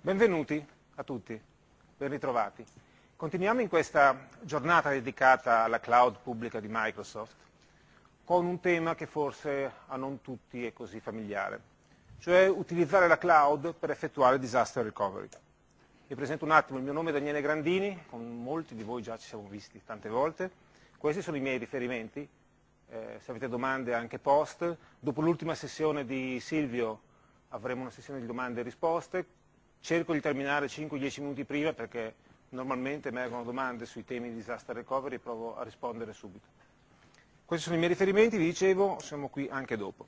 Benvenuti a tutti, ben ritrovati. Continuiamo in questa giornata dedicata alla cloud pubblica di Microsoft con un tema che forse a non tutti è così familiare, cioè utilizzare la cloud per effettuare disaster recovery. Vi presento un attimo, il mio nome è Daniele Grandini, con molti di voi già ci siamo visti tante volte. Questi sono i miei riferimenti, se avete domande anche post. Dopo l'ultima sessione di Silvio avremo una sessione di domande e risposte. Cerco di terminare 5-10 minuti prima perché normalmente emergono domande sui temi di disaster recovery e provo a rispondere subito. Questi sono i miei riferimenti, vi dicevo, siamo qui anche dopo.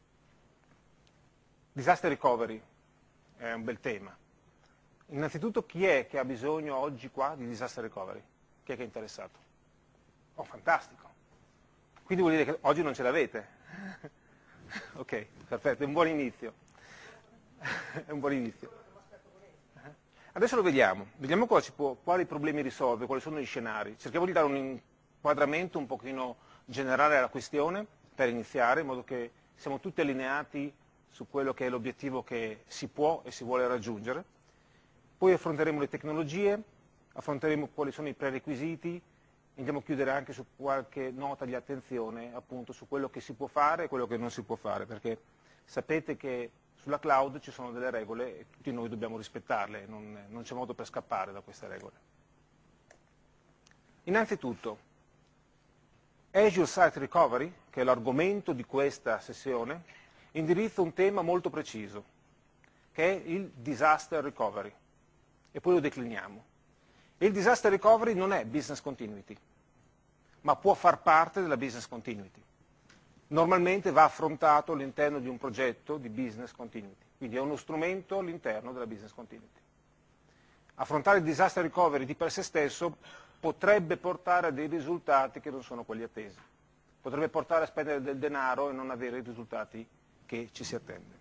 Disaster recovery è un bel tema. Innanzitutto chi è che ha bisogno oggi qua di disaster recovery? Chi è che è interessato? Oh, fantastico! Quindi vuol dire che oggi non ce l'avete? Ok, perfetto, è un buon inizio. È un buon inizio. Adesso lo vediamo quali problemi risolve, quali sono gli scenari. Cerchiamo di dare un inquadramento un pochino generale alla questione per iniziare, in modo che siamo tutti allineati su quello che è l'obiettivo che si può e si vuole raggiungere. Poi affronteremo le tecnologie, affronteremo quali sono i prerequisiti, andiamo a chiudere anche su qualche nota di attenzione appunto su quello che si può fare e quello che non si può fare, perché sapete che sulla cloud ci sono delle regole e tutti noi dobbiamo rispettarle, non c'è modo per scappare da queste regole. Innanzitutto, Azure Site Recovery, che è l'argomento di questa sessione, indirizza un tema molto preciso, che è il disaster recovery, e poi lo decliniamo. Il disaster recovery non è business continuity, ma può far parte della business continuity. Normalmente va affrontato all'interno di un progetto di business continuity, quindi è uno strumento all'interno della business continuity. Affrontare il disaster recovery di per sé stesso potrebbe portare a dei risultati che non sono quelli attesi, potrebbe portare a spendere del denaro e non avere i risultati che ci si attende.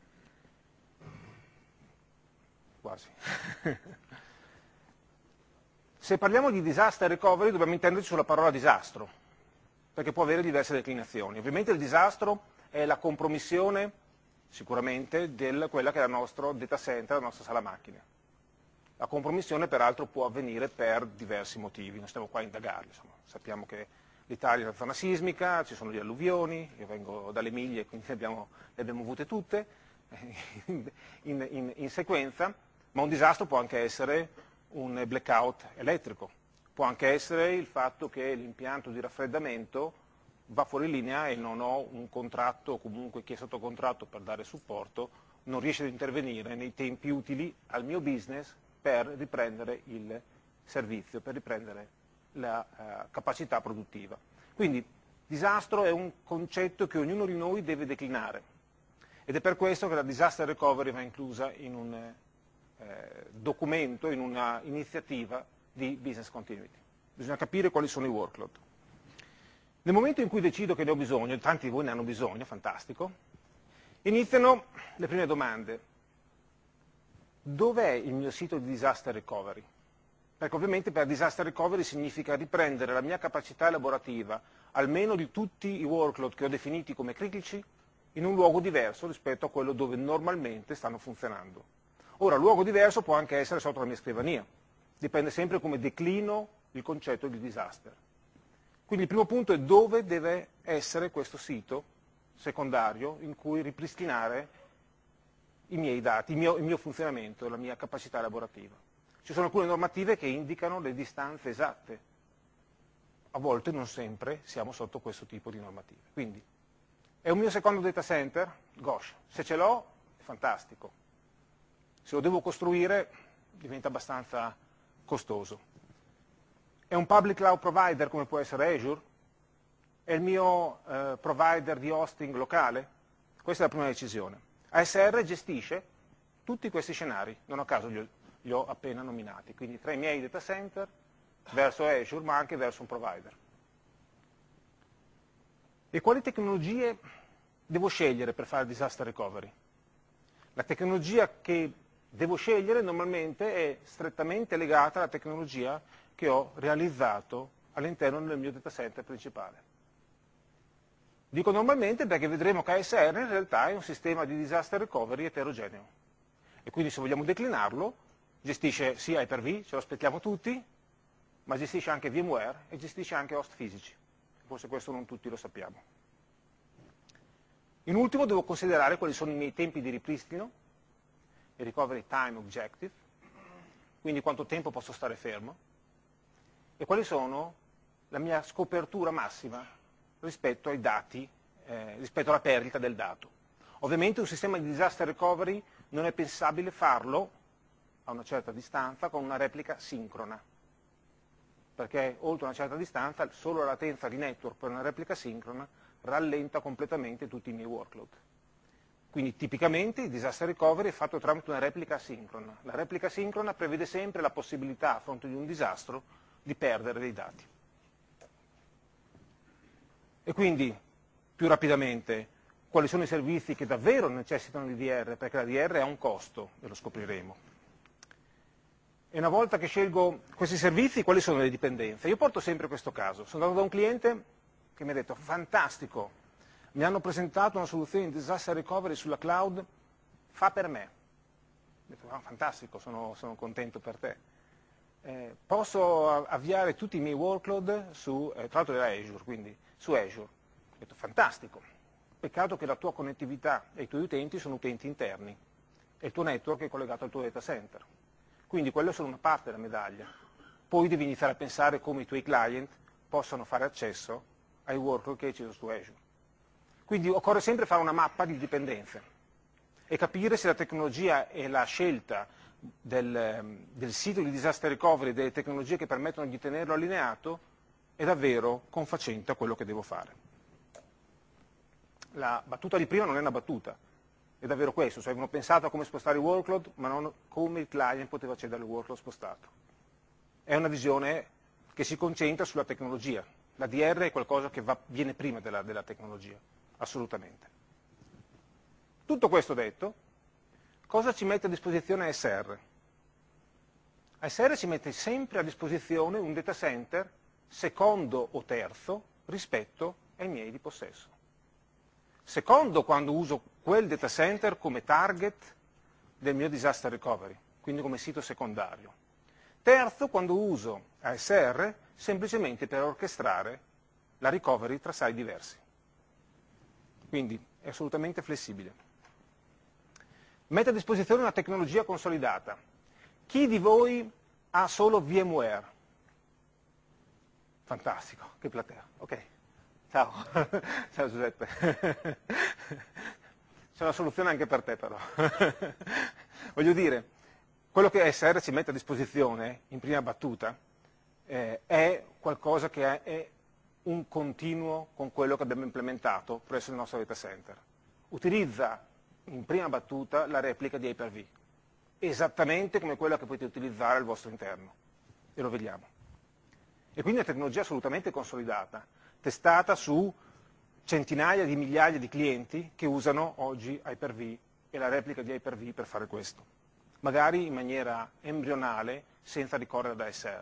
Quasi. Se parliamo di disaster recovery dobbiamo intenderci sulla parola disastro, perché può avere diverse declinazioni. Ovviamente il disastro è la compromissione, sicuramente, di quella che è il nostro data center, la nostra sala macchine. La compromissione peraltro può avvenire per diversi motivi, non stiamo qua a indagarli. Insomma. Sappiamo che l'Italia è una zona sismica, ci sono gli alluvioni, io vengo dalle Emilie, quindi le abbiamo avute tutte in sequenza, ma un disastro può anche essere un blackout elettrico. Può anche essere il fatto che l'impianto di raffreddamento va fuori linea e non ho un contratto, o comunque chi è sotto contratto per dare supporto, non riesce ad intervenire nei tempi utili al mio business per riprendere il servizio, per riprendere la capacità produttiva. Quindi disastro è un concetto che ognuno di noi deve declinare ed è per questo che la disaster recovery va inclusa in un documento, in una iniziativa di business continuity. Bisogna capire quali sono i workload. Nel momento in cui decido che ne ho bisogno, e tanti di voi ne hanno bisogno, fantastico, iniziano le prime domande. Dov'è il mio sito di disaster recovery? Perché ovviamente per disaster recovery significa riprendere la mia capacità elaborativa, almeno di tutti i workload che ho definiti come critici, in un luogo diverso rispetto a quello dove normalmente stanno funzionando. Ora, luogo diverso può anche essere sotto la mia scrivania, dipende sempre come declino il concetto di disaster. Quindi il primo punto è dove deve essere questo sito secondario in cui ripristinare i miei dati, il mio funzionamento, la mia capacità elaborativa. Ci sono alcune normative che indicano le distanze esatte, a volte non sempre siamo sotto questo tipo di normative. Quindi è un mio secondo data center? Gosh, se ce l'ho è fantastico. Se lo devo costruire diventa abbastanza costoso. È un public cloud provider come può essere Azure? È il mio provider di hosting locale? Questa è la prima decisione. ASR gestisce tutti questi scenari, non a caso li ho appena nominati, quindi tra i miei data center verso Azure ma anche verso un provider. E quali tecnologie devo scegliere per fare disaster recovery? La tecnologia che devo scegliere normalmente è strettamente legata alla tecnologia che ho realizzato all'interno del mio data center principale. Dico normalmente perché vedremo che ASR in realtà è un sistema di disaster recovery eterogeneo. E quindi se vogliamo declinarlo, gestisce sia Hyper-V, ce lo aspettiamo tutti, ma gestisce anche VMware e gestisce anche host fisici. Forse questo non tutti lo sappiamo. In ultimo devo considerare quali sono i miei tempi di ripristino, il recovery time objective, quindi quanto tempo posso stare fermo, e quali sono la mia scopertura massima rispetto ai dati, rispetto alla perdita del dato. Ovviamente un sistema di disaster recovery non è pensabile farlo a una certa distanza con una replica sincrona, perché oltre una certa distanza solo la latenza di network per una replica sincrona rallenta completamente tutti i miei workload. Quindi tipicamente il disaster recovery è fatto tramite una replica asincrona. La replica asincrona prevede sempre la possibilità, a fronte di un disastro, di perdere dei dati. E quindi, più rapidamente, quali sono i servizi che davvero necessitano di DR, perché la DR ha un costo, e lo scopriremo. E una volta che scelgo questi servizi, quali sono le dipendenze? Io porto sempre questo caso. Sono andato da un cliente che mi ha detto, fantastico, mi hanno presentato una soluzione di disaster recovery sulla cloud, fa per me. Ho detto, oh, fantastico, sono contento per te. Posso avviare tutti i miei workload su, tra l'altro era Azure, quindi su Azure. Ho detto, fantastico, peccato che la tua connettività e i tuoi utenti sono utenti interni e il tuo network è collegato al tuo data center. Quindi quella è solo una parte della medaglia. Poi devi iniziare a pensare come i tuoi client possano fare accesso ai workload che hai deciso su Azure. Quindi occorre sempre fare una mappa di dipendenze e capire se la tecnologia e la scelta del sito di disaster recovery, delle tecnologie che permettono di tenerlo allineato, è davvero confacente a quello che devo fare. La battuta di prima non è una battuta, è davvero questo, cioè avevano pensato a come spostare i workload, ma non come il client poteva accedere al workload spostato. È una visione che si concentra sulla tecnologia. La DR è qualcosa che viene prima della tecnologia, assolutamente. Tutto questo detto, cosa ci mette a disposizione ASR? ASR ci mette sempre a disposizione un data center secondo o terzo rispetto ai miei di possesso. Secondo, quando uso quel data center come target del mio disaster recovery, quindi come sito secondario. Terzo, quando uso ASR semplicemente per orchestrare la recovery tra siti diversi. Quindi è assolutamente flessibile. Mette a disposizione una tecnologia consolidata. Chi di voi ha solo VMware? Fantastico, che platea. Ok, ciao. Ciao Giuseppe. C'è una soluzione anche per te però. Voglio dire, quello che ASR ci mette a disposizione in prima battuta è qualcosa che è un continuo con quello che abbiamo implementato presso il nostro data center. Utilizza in prima battuta la replica di Hyper-V, esattamente come quella che potete utilizzare al vostro interno, e lo vediamo. E quindi è una tecnologia assolutamente consolidata, testata su centinaia di migliaia di clienti che usano oggi Hyper-V e la replica di Hyper-V per fare questo, magari in maniera embrionale, senza ricorrere ad ASR.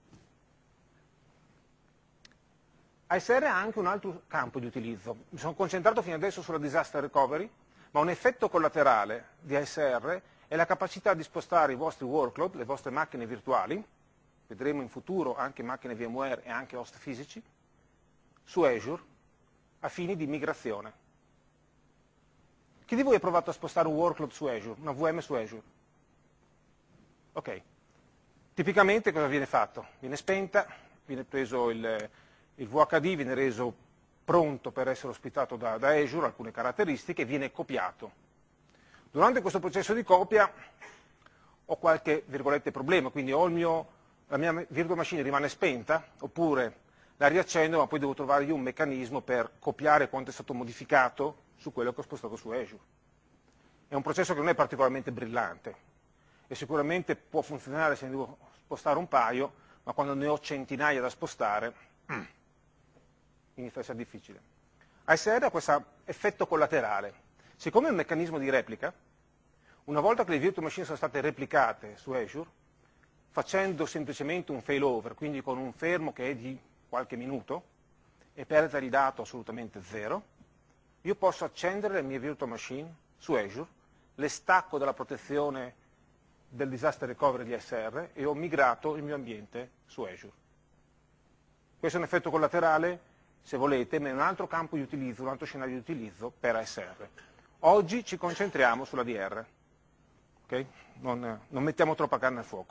ASR ha anche un altro campo di utilizzo. Mi sono concentrato fino adesso sulla disaster recovery, ma un effetto collaterale di ASR è la capacità di spostare i vostri workload, le vostre macchine virtuali, vedremo in futuro anche macchine VMware e anche host fisici, su Azure a fini di migrazione. Chi di voi ha provato a spostare un workload su Azure, una VM su Azure? Ok. Tipicamente cosa viene fatto? Viene spenta, viene preso il VHD, viene reso pronto per essere ospitato da Azure, alcune caratteristiche, e viene copiato. Durante questo processo di copia ho qualche, virgolette, problema, quindi o la mia virtual machine rimane spenta, oppure la riaccendo, ma poi devo trovare io un meccanismo per copiare quanto è stato modificato su quello che ho spostato su Azure. È un processo che non è particolarmente brillante e sicuramente può funzionare se ne devo spostare un paio, ma quando ne ho centinaia da spostare inizia a essere difficile. ASR ha questo effetto collaterale. Siccome è un meccanismo di replica, una volta che le virtual machine sono state replicate su Azure, facendo semplicemente un failover, quindi con un fermo che è di qualche minuto e perdita di dato assolutamente zero, io posso accendere le mie virtual machine su Azure le stacco dalla protezione del disaster recovery di ASR e ho migrato il mio ambiente su Azure. Questo è un effetto collaterale, se volete, ma è un altro campo di utilizzo, un altro scenario di utilizzo per ASR. Oggi ci concentriamo sulla DR, okay? Non mettiamo troppa carne al fuoco.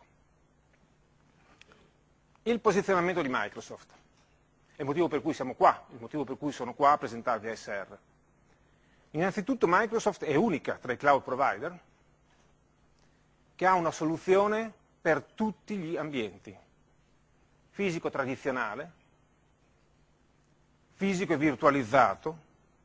Il posizionamento di Microsoft è il motivo per cui siamo qua, il motivo per cui sono qua a presentarvi ASR. Innanzitutto Microsoft è unica tra i cloud provider che ha una soluzione per tutti gli ambienti, fisico tradizionale, fisico e virtualizzato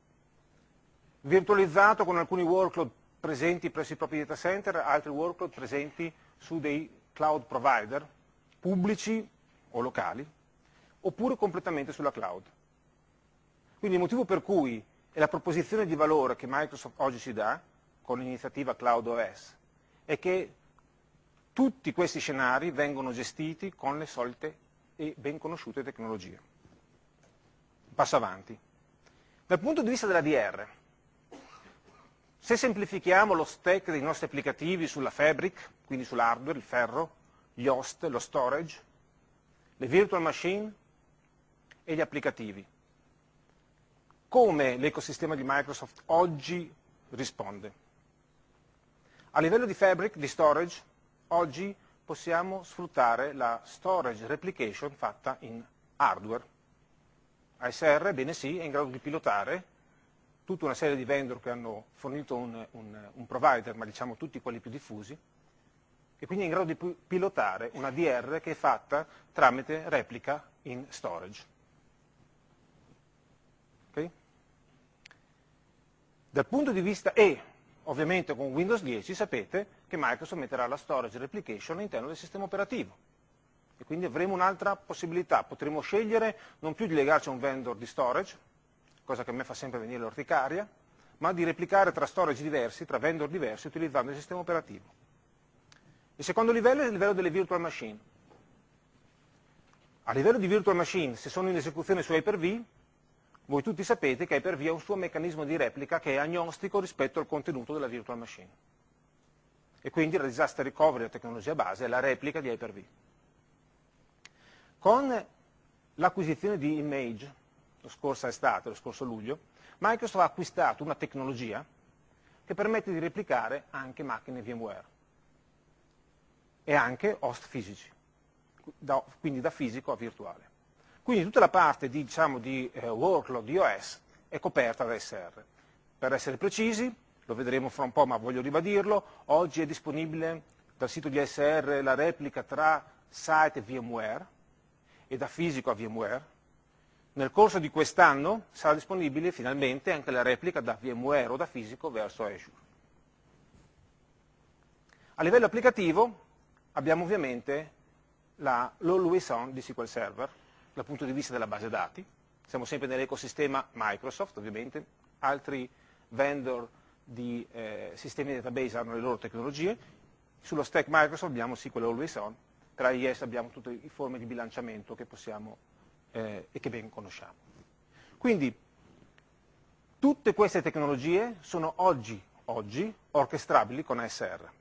con alcuni workload presenti presso i propri data center, altri workload presenti su dei cloud provider, pubblici o locali, oppure completamente sulla cloud. Quindi il motivo per cui è la proposizione di valore che Microsoft oggi ci dà, con l'iniziativa Cloud OS, è che tutti questi scenari vengono gestiti con le solite e ben conosciute tecnologie. Passo avanti. Dal punto di vista della DR, se semplifichiamo lo stack dei nostri applicativi sulla Fabric, quindi sull'hardware, il ferro, gli host, lo storage, le virtual machine e gli applicativi, come l'ecosistema di Microsoft oggi risponde? A livello di Fabric, di storage, oggi possiamo sfruttare la storage replication fatta in hardware. ASR, ebbene sì, è in grado di pilotare tutta una serie di vendor che hanno fornito un provider, ma diciamo tutti quelli più diffusi, e quindi è in grado di pilotare una DR che è fatta tramite replica in storage. Okay? Dal punto di vista ovviamente con Windows 10 sapete che Microsoft metterà la storage replication all'interno del sistema operativo e quindi avremo un'altra possibilità, potremo scegliere non più di legarci a un vendor di storage, cosa che a me fa sempre venire l'orticaria, ma di replicare tra storage diversi, tra vendor diversi, utilizzando il sistema operativo. Il secondo livello è il livello delle virtual machine. A livello di virtual machine, se sono in esecuzione su Hyper-V, voi tutti sapete che Hyper-V ha un suo meccanismo di replica che è agnostico rispetto al contenuto della virtual machine. E quindi la disaster recovery, la tecnologia base, è la replica di Hyper-V. Con l'acquisizione di Image, lo scorso estate, lo scorso luglio, Microsoft ha acquistato una tecnologia che permette di replicare anche macchine VMware e anche host fisici, quindi da fisico a virtuale. Quindi tutta la parte di workload di OS è coperta da ASR. Per essere precisi, lo vedremo fra un po', ma voglio ribadirlo, oggi è disponibile dal sito di ASR la replica tra site e VMware e da fisico a VMware. Nel corso di quest'anno sarà disponibile finalmente anche la replica da VMware o da fisico verso Azure. A livello applicativo abbiamo ovviamente l'always on di SQL Server dal punto di vista della base dati. Siamo sempre nell'ecosistema Microsoft, ovviamente, altri vendor di sistemi di database hanno le loro tecnologie. Sullo stack Microsoft abbiamo SQL Always On, tra IS abbiamo tutte le forme di bilanciamento che possiamo e che ben conosciamo. Quindi tutte queste tecnologie sono oggi orchestrabili con ASR.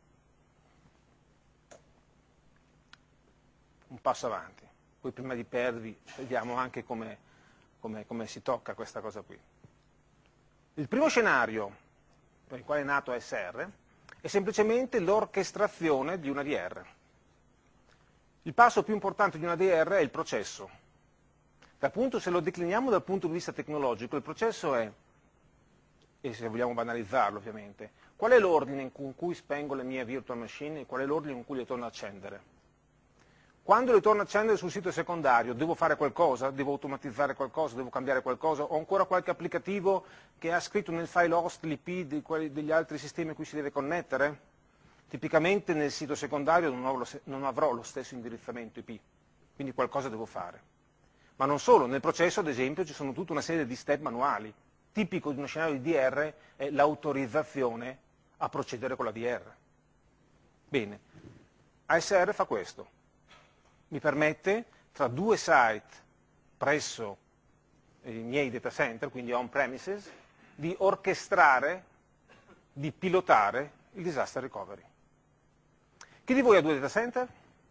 Un passo avanti, poi prima di perdervi vediamo anche come si tocca questa cosa qui. Il primo scenario per il quale è nato ASR è semplicemente l'orchestrazione di una DR. Il passo più importante di una DR è il processo. Se lo decliniamo dal punto di vista tecnologico, il processo è, e se vogliamo banalizzarlo ovviamente, qual è l'ordine con cui spengo le mie virtual machine e qual è l'ordine con cui le torno a accendere? Quando le torno a accendere sul sito secondario, devo fare qualcosa? Devo automatizzare qualcosa? Devo cambiare qualcosa? Ho ancora qualche applicativo che ha scritto nel file host l'IP degli altri sistemi a cui si deve connettere? Tipicamente nel sito secondario non avrò lo stesso indirizzamento IP, quindi qualcosa devo fare. Ma non solo, nel processo ad esempio ci sono tutta una serie di step manuali. Tipico di uno scenario di DR è l'autorizzazione a procedere con la DR. Bene, ASR fa questo. Mi permette tra due site presso i miei data center, quindi on premises, di orchestrare, di pilotare il disaster recovery. Chi di voi ha 2 data center?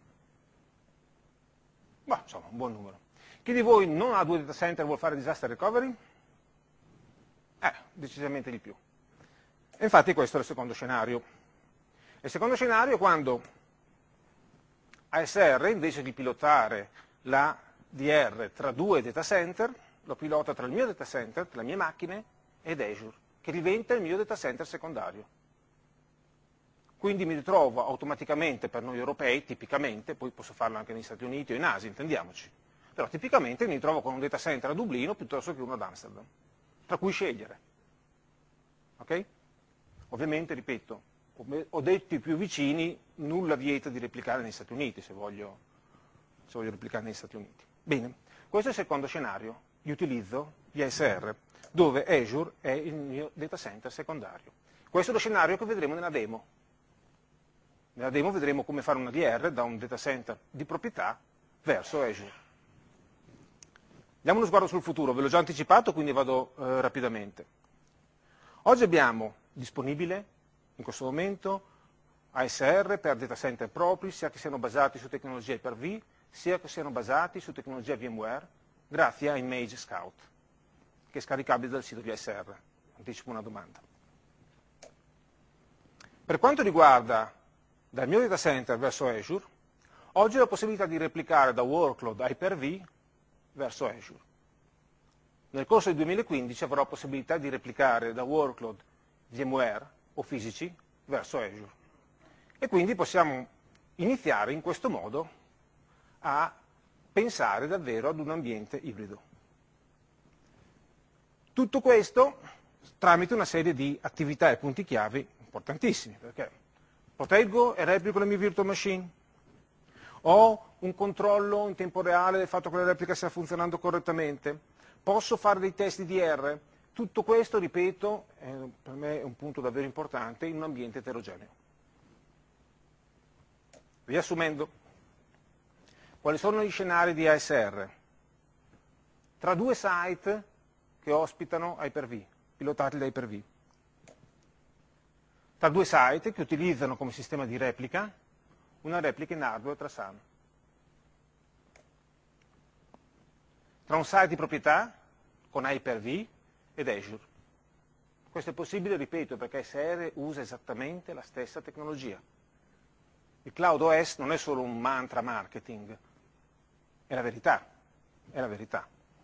Beh, insomma, un buon numero. Chi di voi non ha 2 data center e vuole fare disaster recovery? Decisamente di più. E infatti questo è il secondo scenario. Il secondo scenario è quando ASR, invece di pilotare la DR tra 2 data center, lo pilota tra il mio data center, tra le mie macchine, ed Azure, che diventa il mio data center secondario. Quindi mi ritrovo automaticamente, per noi europei, tipicamente, poi posso farlo anche negli Stati Uniti o in Asia, intendiamoci, però tipicamente mi ritrovo con un data center a Dublino piuttosto che uno ad Amsterdam, tra cui scegliere. Ok? Ovviamente, ripeto, come ho detto i più vicini, nulla vieta di replicare negli Stati Uniti, se voglio replicare negli Stati Uniti. Bene, questo è il secondo scenario di utilizzo di ASR, dove Azure è il mio data center secondario. Questo è lo scenario che vedremo nella demo. Nella demo vedremo come fare una DR da un data center di proprietà verso Azure. Diamo uno sguardo sul futuro, ve l'ho già anticipato, quindi vado rapidamente. Oggi abbiamo disponibile, in questo momento, ASR per data center propri, sia che siano basati su tecnologia Hyper-V, sia che siano basati su tecnologia VMware, grazie a Image Scout, che è scaricabile dal sito di ASR. Anticipo una domanda. Per quanto riguarda dal mio data center verso Azure, oggi ho la possibilità di replicare da workload Hyper-V verso Azure. Nel corso del 2015 avrò la possibilità di replicare da workload VMware o fisici verso Azure. E quindi possiamo iniziare in questo modo a pensare davvero ad un ambiente ibrido. Tutto questo tramite una serie di attività e punti chiave importantissimi, perché proteggo e replico le mie virtual machine, ho un controllo in tempo reale del fatto che la replica stia funzionando correttamente, posso fare dei test di DR, tutto questo, ripeto, per me è un punto davvero importante in un ambiente eterogeneo. Riassumendo, quali sono gli scenari di ASR? Tra 2 site che ospitano Hyper-V, pilotati da Hyper-V. Tra 2 site che utilizzano come sistema di replica una replica in hardware tra SAN. Tra un site di proprietà con Hyper-V ed Azure. Questo è possibile, ripeto, perché ASR usa esattamente la stessa tecnologia. Il Cloud OS non è solo un mantra marketing, è la verità, è la verità.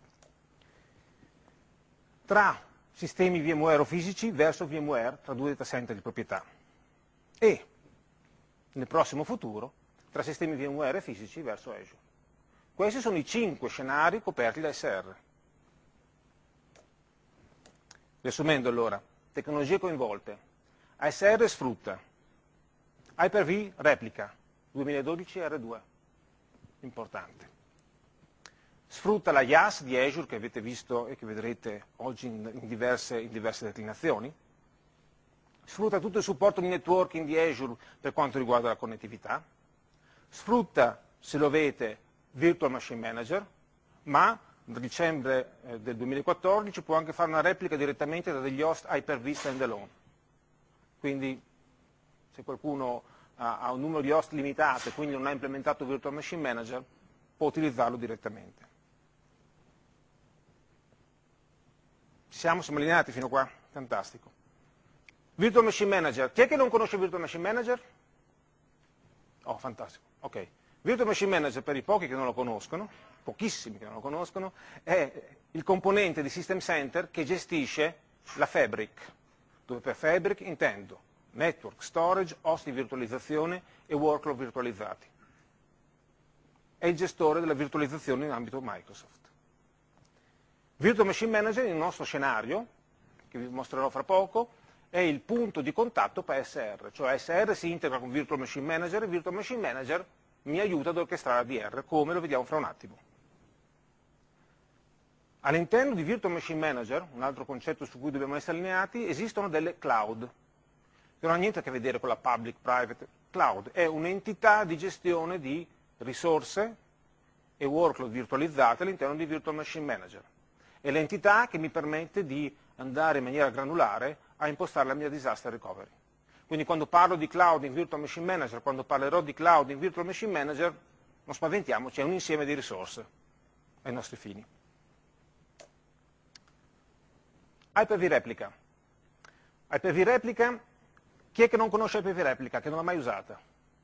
Tra sistemi VMware o fisici verso VMware tra 2 data center di proprietà. E nel prossimo futuro tra sistemi VMware e fisici verso Azure. Questi sono i 5 scenari coperti da ASR. Riassumendo allora, tecnologie coinvolte. ASR sfrutta, Hyper-V replica, 2012 R2, importante. Sfrutta la IaaS di Azure che avete visto e che vedrete oggi in diverse declinazioni. Sfrutta tutto il supporto di networking di Azure per quanto riguarda la connettività. Sfrutta, se lo avete, Virtual Machine Manager, ma nel dicembre del 2014 può anche fare una replica direttamente da degli host Hyper-V standalone. Quindi se qualcuno ha un numero di host limitato e quindi non ha implementato Virtual Machine Manager, può utilizzarlo direttamente. Siamo allineati fino a qua? Fantastico. Virtual Machine Manager. Chi è che non conosce Virtual Machine Manager? Oh, fantastico. Ok. Virtual Machine Manager, per i pochi che non lo conoscono, pochissimi che non lo conoscono, è il componente di System Center che gestisce la Fabric, dove per Fabric intendo network, storage, host di virtualizzazione e workload virtualizzati. È il gestore della virtualizzazione in ambito Microsoft. Virtual Machine Manager, nel nostro scenario, che vi mostrerò fra poco, è il punto di contatto per ASR, cioè ASR si integra con Virtual Machine Manager e Virtual Machine Manager mi aiuta ad orchestrare la DR, come lo vediamo fra un attimo. All'interno di Virtual Machine Manager, un altro concetto su cui dobbiamo essere allineati, esistono delle cloud, che non ha niente a che vedere con la public, private. Cloud è un'entità di gestione di risorse e workload virtualizzate all'interno di Virtual Machine Manager. È l'entità che mi permette di andare in maniera granulare a impostare la mia disaster recovery. Quindi quando parlo di cloud in Virtual Machine Manager, quando parlerò di cloud in Virtual Machine Manager, non spaventiamoci, è un insieme di risorse ai nostri fini. Hyper-V Replica. Hyper-V Replica, chi è che non conosce Hyper-V Replica, che non l'ha mai usata?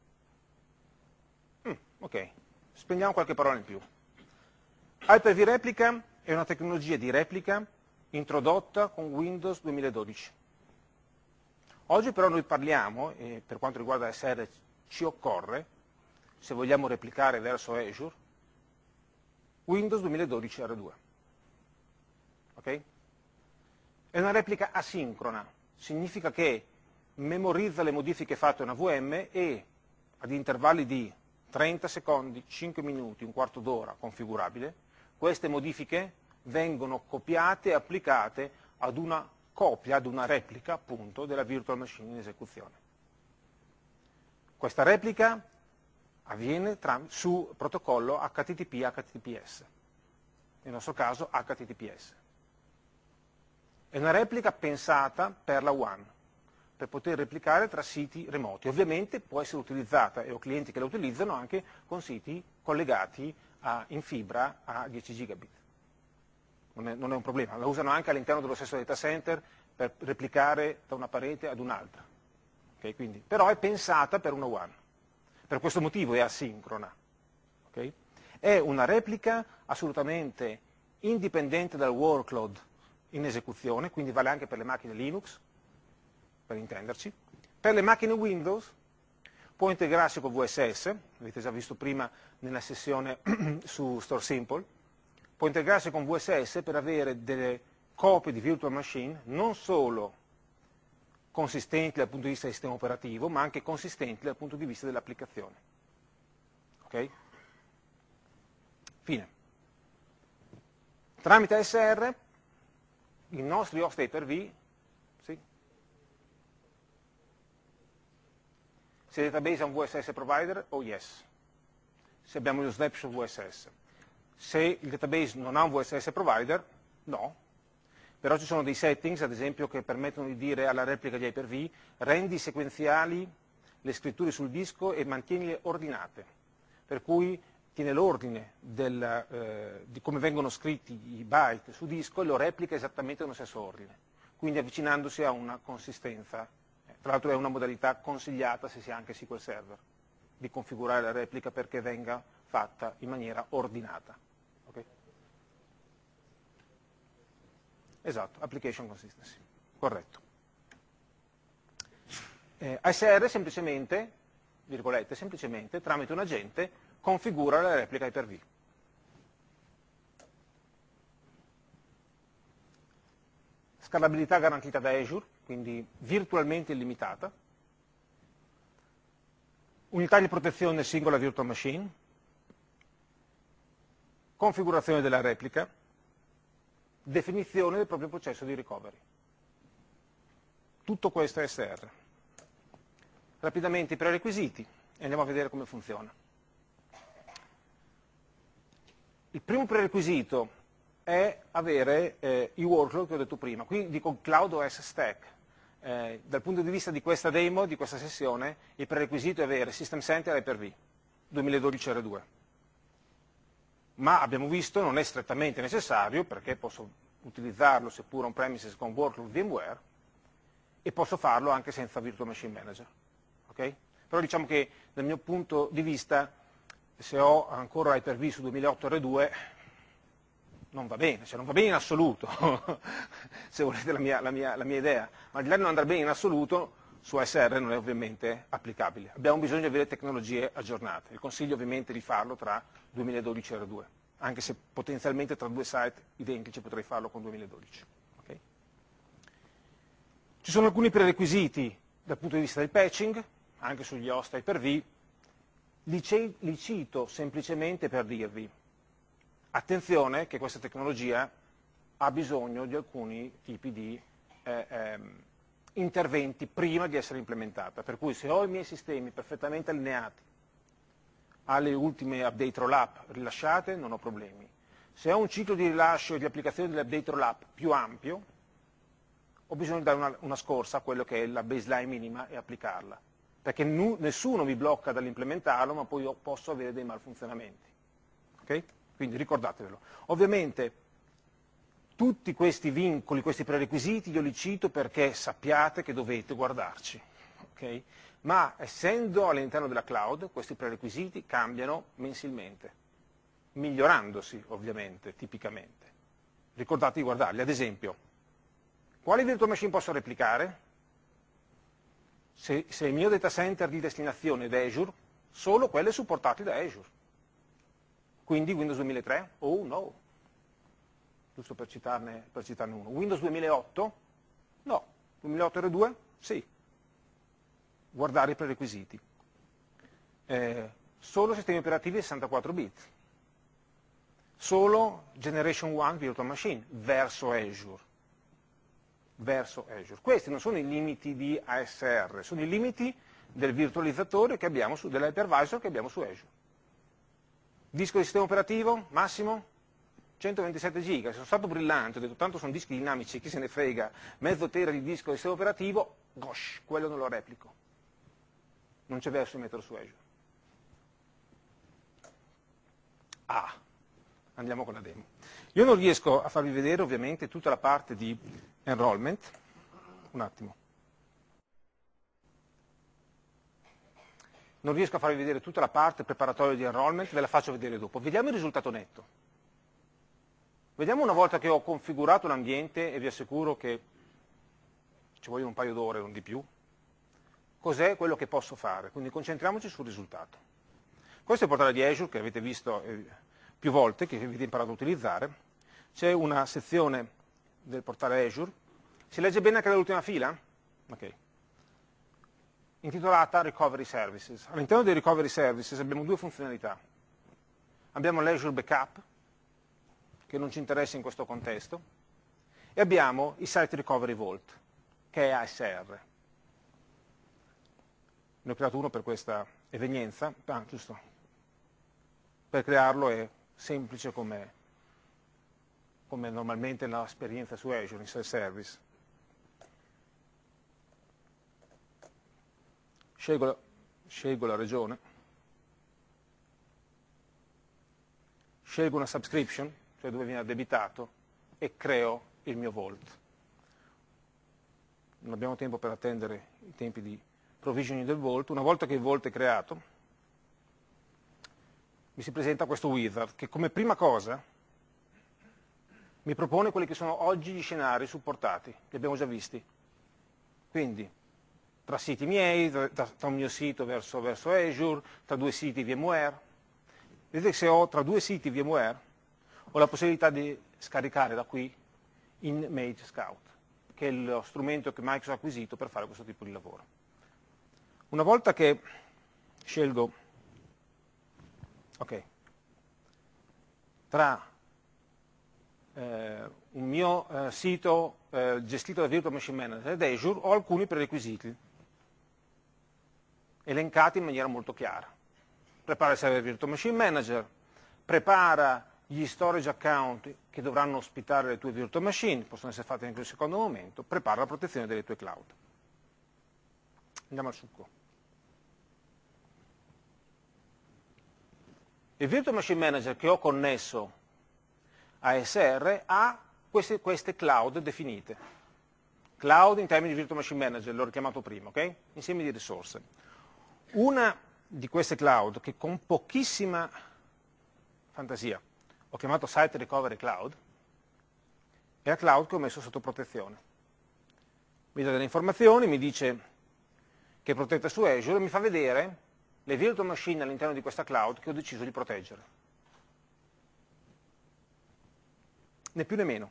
Ok, spendiamo qualche parola in più. Hyper-V Replica è una tecnologia di replica introdotta con Windows 2012. Oggi però noi parliamo, e per quanto riguarda SR ci occorre, se vogliamo replicare verso Azure, Windows 2012 R2. Ok? È una replica asincrona, significa che memorizza le modifiche fatte a una VM e ad intervalli di 30 secondi, 5 minuti, un quarto d'ora configurabile, queste modifiche vengono copiate e applicate ad una copia, ad una replica appunto della virtual machine in esecuzione. Questa replica avviene su protocollo HTTP/HTTPS, nel nostro caso HTTPS. È una replica pensata per la WAN, per poter replicare tra siti remoti. Ovviamente può essere utilizzata, e ho clienti che la utilizzano, anche con siti collegati in fibra a 10 gigabit. Non è un problema, la usano anche all'interno dello stesso data center per replicare da una parete ad un'altra. Okay, quindi, però è pensata per una WAN. Per questo motivo è asincrona. Okay? È una replica assolutamente indipendente dal workload in esecuzione, quindi vale anche per le macchine Linux, per intenderci. Per le macchine Windows può integrarsi con VSS, avete già visto prima nella sessione su Store Simple, può integrarsi con VSS per avere delle copie di virtual machine non solo consistenti dal punto di vista del sistema operativo, ma anche consistenti dal punto di vista dell'applicazione. Ok? Fine. Tramite ASR i nostri host Hyper-V, sì? Se il database è un VSS provider, oh yes. Se abbiamo lo snapshot VSS. Se il database non ha un VSS provider, no. Però ci sono dei settings, ad esempio, che permettono di dire alla replica di Hyper-V rendi sequenziali le scritture sul disco e mantienile ordinate. Per cui tiene l'ordine di come vengono scritti i byte su disco e lo replica esattamente nello stesso ordine, quindi avvicinandosi a una consistenza. Tra l'altro è una modalità consigliata se si ha anche SQL Server, di configurare la replica perché venga fatta in maniera ordinata. Okay? Esatto, application consistency, corretto. ASR semplicemente, virgolette, semplicemente, tramite un agente, configura la replica Hyper-V. Scalabilità garantita da Azure, quindi virtualmente illimitata. Unità di protezione singola virtual machine. Configurazione della replica. Definizione del proprio processo di recovery. Tutto questo è SR. Rapidamente i prerequisiti e andiamo a vedere come funziona. Il primo prerequisito è avere i workload che ho detto prima, qui dico Cloud OS Stack. Dal punto di vista di questa demo, di questa sessione, il prerequisito è avere System Center Hyper-V 2012 R2. Ma abbiamo visto non è strettamente necessario, perché posso utilizzarlo seppur on-premises con workload VMware, e posso farlo anche senza Virtual Machine Manager. Okay? Però diciamo che dal mio punto di vista, se ho ancora Hyper-V su 2008 R2, non va bene, cioè non va bene in assoluto, se volete la mia idea, ma al di là di non andare bene in assoluto, su ASR non è ovviamente applicabile. Abbiamo bisogno di avere tecnologie aggiornate. Il consiglio ovviamente di farlo tra 2012 e R2, anche se potenzialmente tra due site identici potrei farlo con 2012. Okay? Ci sono alcuni prerequisiti dal punto di vista del patching, anche sugli host Hyper-V, li cito semplicemente per dirvi, attenzione che questa tecnologia ha bisogno di alcuni tipi di interventi prima di essere implementata, per cui se ho i miei sistemi perfettamente allineati alle ultime update roll-up rilasciate non ho problemi. Se ho un ciclo di rilascio e di applicazione delle update roll-up più ampio, ho bisogno di dare una scorsa a quello che è la baseline minima e applicarla, perché nessuno mi blocca dall'implementarlo, ma poi io posso avere dei malfunzionamenti. Okay? Quindi ricordatevelo. Ovviamente tutti questi vincoli, questi prerequisiti io li cito perché sappiate che dovete guardarci. Okay? Ma essendo all'interno della cloud, questi prerequisiti cambiano mensilmente, migliorandosi ovviamente, tipicamente. Ricordate di guardarli. Ad esempio, quali virtual machine posso replicare? Se il mio data center di destinazione è da Azure, solo quelle supportate da Azure. Quindi Windows 2003? Oh no, giusto per citarne uno. Windows 2008? No. 2008 R2? Sì. Guardare i prerequisiti. Solo sistemi operativi 64 bit. Solo Generation 1 Virtual Machine verso Azure. Questi non sono i limiti di ASR, sono i limiti del virtualizzatore che abbiamo dell'hypervisor che abbiamo su Azure. Disco di sistema operativo, massimo 127 giga. Se sono stato brillante, ho detto tanto sono dischi dinamici, chi se ne frega, mezzo tera di disco di sistema operativo, gosh, quello non lo replico. Non c'è verso di metterlo su Azure. Andiamo con la demo. Io non riesco a farvi vedere ovviamente tutta la parte di enrollment. Un attimo. Non riesco a farvi vedere tutta la parte preparatoria di enrollment, ve la faccio vedere dopo. Vediamo il risultato netto. Vediamo una volta che ho configurato l'ambiente, e vi assicuro che ci vogliono un paio d'ore, non di più, cos'è quello che posso fare. Quindi concentriamoci sul risultato. Questo è il portale di Azure che avete visto più volte, che avete imparato a utilizzare. C'è una sezione del portale Azure. Si legge bene anche dall'ultima fila? Ok. Intitolata Recovery Services. All'interno dei Recovery Services abbiamo due funzionalità. Abbiamo l'Azure Backup, che non ci interessa in questo contesto, e abbiamo il Site Recovery Vault, che è ASR. Ne ho creato uno per questa evenienza, giusto. Per crearlo è semplice come normalmente l'esperienza su Azure, in self-service. Scelgo la regione, scelgo una subscription, cioè dove viene addebitato, e creo il mio vault. Non abbiamo tempo per attendere i tempi di provisioning del vault. Una volta che il vault è creato, mi si presenta questo wizard che come prima cosa mi propone quelli che sono oggi gli scenari supportati, li abbiamo già visti. Quindi tra siti miei, tra un mio sito verso Azure, tra due siti VMware. Vedete che se ho tra due siti VMware ho la possibilità di scaricare da qui in Mage Scout, che è lo strumento che Microsoft ha acquisito per fare questo tipo di lavoro. Una volta che scelgo tra un mio sito gestito da Virtual Machine Manager ed Azure, ho alcuni prerequisiti elencati in maniera molto chiara. Prepara il server Virtual Machine Manager, prepara gli storage account che dovranno ospitare le tue virtual machine, possono essere fatti anche in un secondo momento, prepara la protezione delle tue cloud. Andiamo al succo. Il Virtual Machine Manager che ho connesso a ASR ha queste cloud definite. Cloud in termini di Virtual Machine Manager, l'ho richiamato prima, ok? Insieme di risorse. Una di queste cloud, che con pochissima fantasia ho chiamato Site Recovery Cloud, è la cloud che ho messo sotto protezione. Mi dà delle informazioni, mi dice che è protetta su Azure e mi fa vedere le virtual machine all'interno di questa cloud che ho deciso di proteggere. Né più né meno.